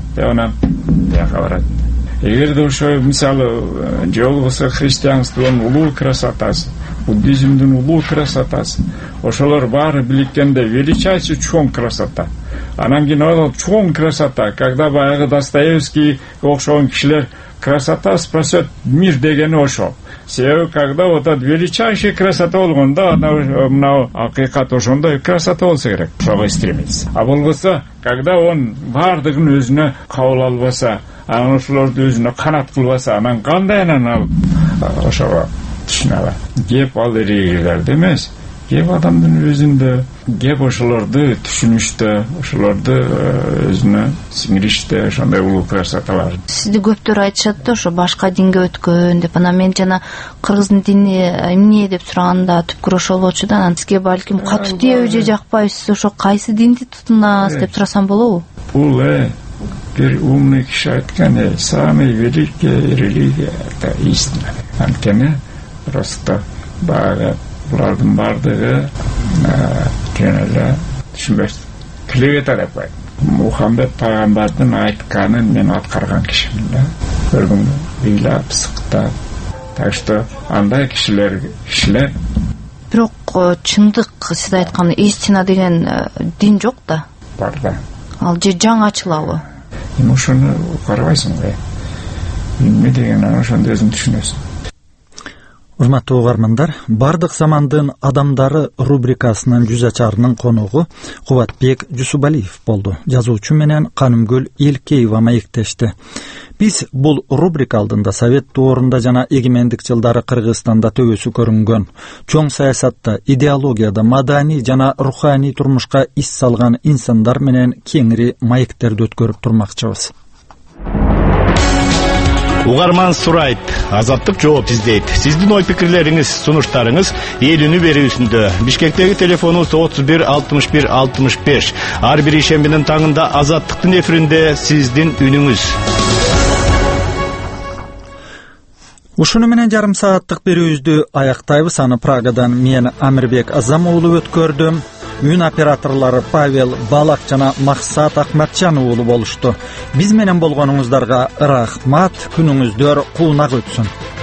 бияка барат. Эгерде ошо мисалы же болбосо христианствонун улуу красотасы, буддизмдин улуу красотасы, ошолор баары биликкенде величайший чоң красота. Анан кийин ал чоң красота, когда баягы Достоевский окшогон кишилер красота спасет мир дегени ошол. Себеби когда вот этот величайший красота болгондо, мына акыйкат ошондой красота болсо керек, ошого стремится. А болбосо, когда он бардыгын өзүнө кабыл албаса, анан ошолорду өзүнө канат кылбаса, анан кандай ал ошого түшүнө алат. Кеп ал религияларды эмес, кеп адамдын өзүндө, кеп ошолорду түшүнүштө, ошолорду өзүнө сиңириште, ошондой улуу красоталар. Сизди көптөр айтышат да, ошо башка динге өткөн деп, анан мен жана кыргыздын дини эмне деп сураганда түпкүрү ошол болчу да, анан сизге балким катуу тийеби же жакпайбы, сиз ошо кайсы динди тутунасыз деп сурасам болобу? Бул бир умный киши айткан, самая великая религия — это истина. Анткени просто баягы булардын бардыгы кенеле түшүнбөс. Клевета деп коет. Мухаммед пайгамбардын айтканын мен аткарган кишимин да. Көрдүңбү? Ыйлап, сыктап. Так что андай кишилер бирок чындык, сиз айткан истина деген дин жок да. Бар да. Ал же жаңы ачылабы? Эми ошону карабайсың го. Эмне деген ошондо өзүң түшүнөсүң. Урматтуу угармандар, бардык замандын адамдары рубрикасынын жүз ачарынын коногу Кубатбек Жусубалиев болду. Жазуучу менен Канымгүл Элкеева маектешти. Биз бул рубрика алдында Совет доорунда жана эгемендик жылдары Кыргызстанда төбөсү көрүнгөн, чоң саясатта, идеологияда, маданий жана руханий турмушка ис салган инсандар менен кеңири маектерди өткөрүп турмакчыбыз. Угарман сурайт, азаттык жооп издейт. Сиздин ой пикирлериңиз, сунуштарыңыз эл үнү берүүсүндө. Бишкектеги телефонубуз 31 61 65. Ар бир ишембинин таңында азаттыктын эфиринде сиздин үнүңүз. Ушуну менен жарым сааттык берүүбүздү аяктайбыз. Аны Прагадан мен Амирбек Азам уулу өткөрдүм. Үн операторлары Павел Балак жана Максат Акматжан уулу болушту. Биз менен болгонуңуздарга рахмат, күнүңүздөр куунак өтсүн.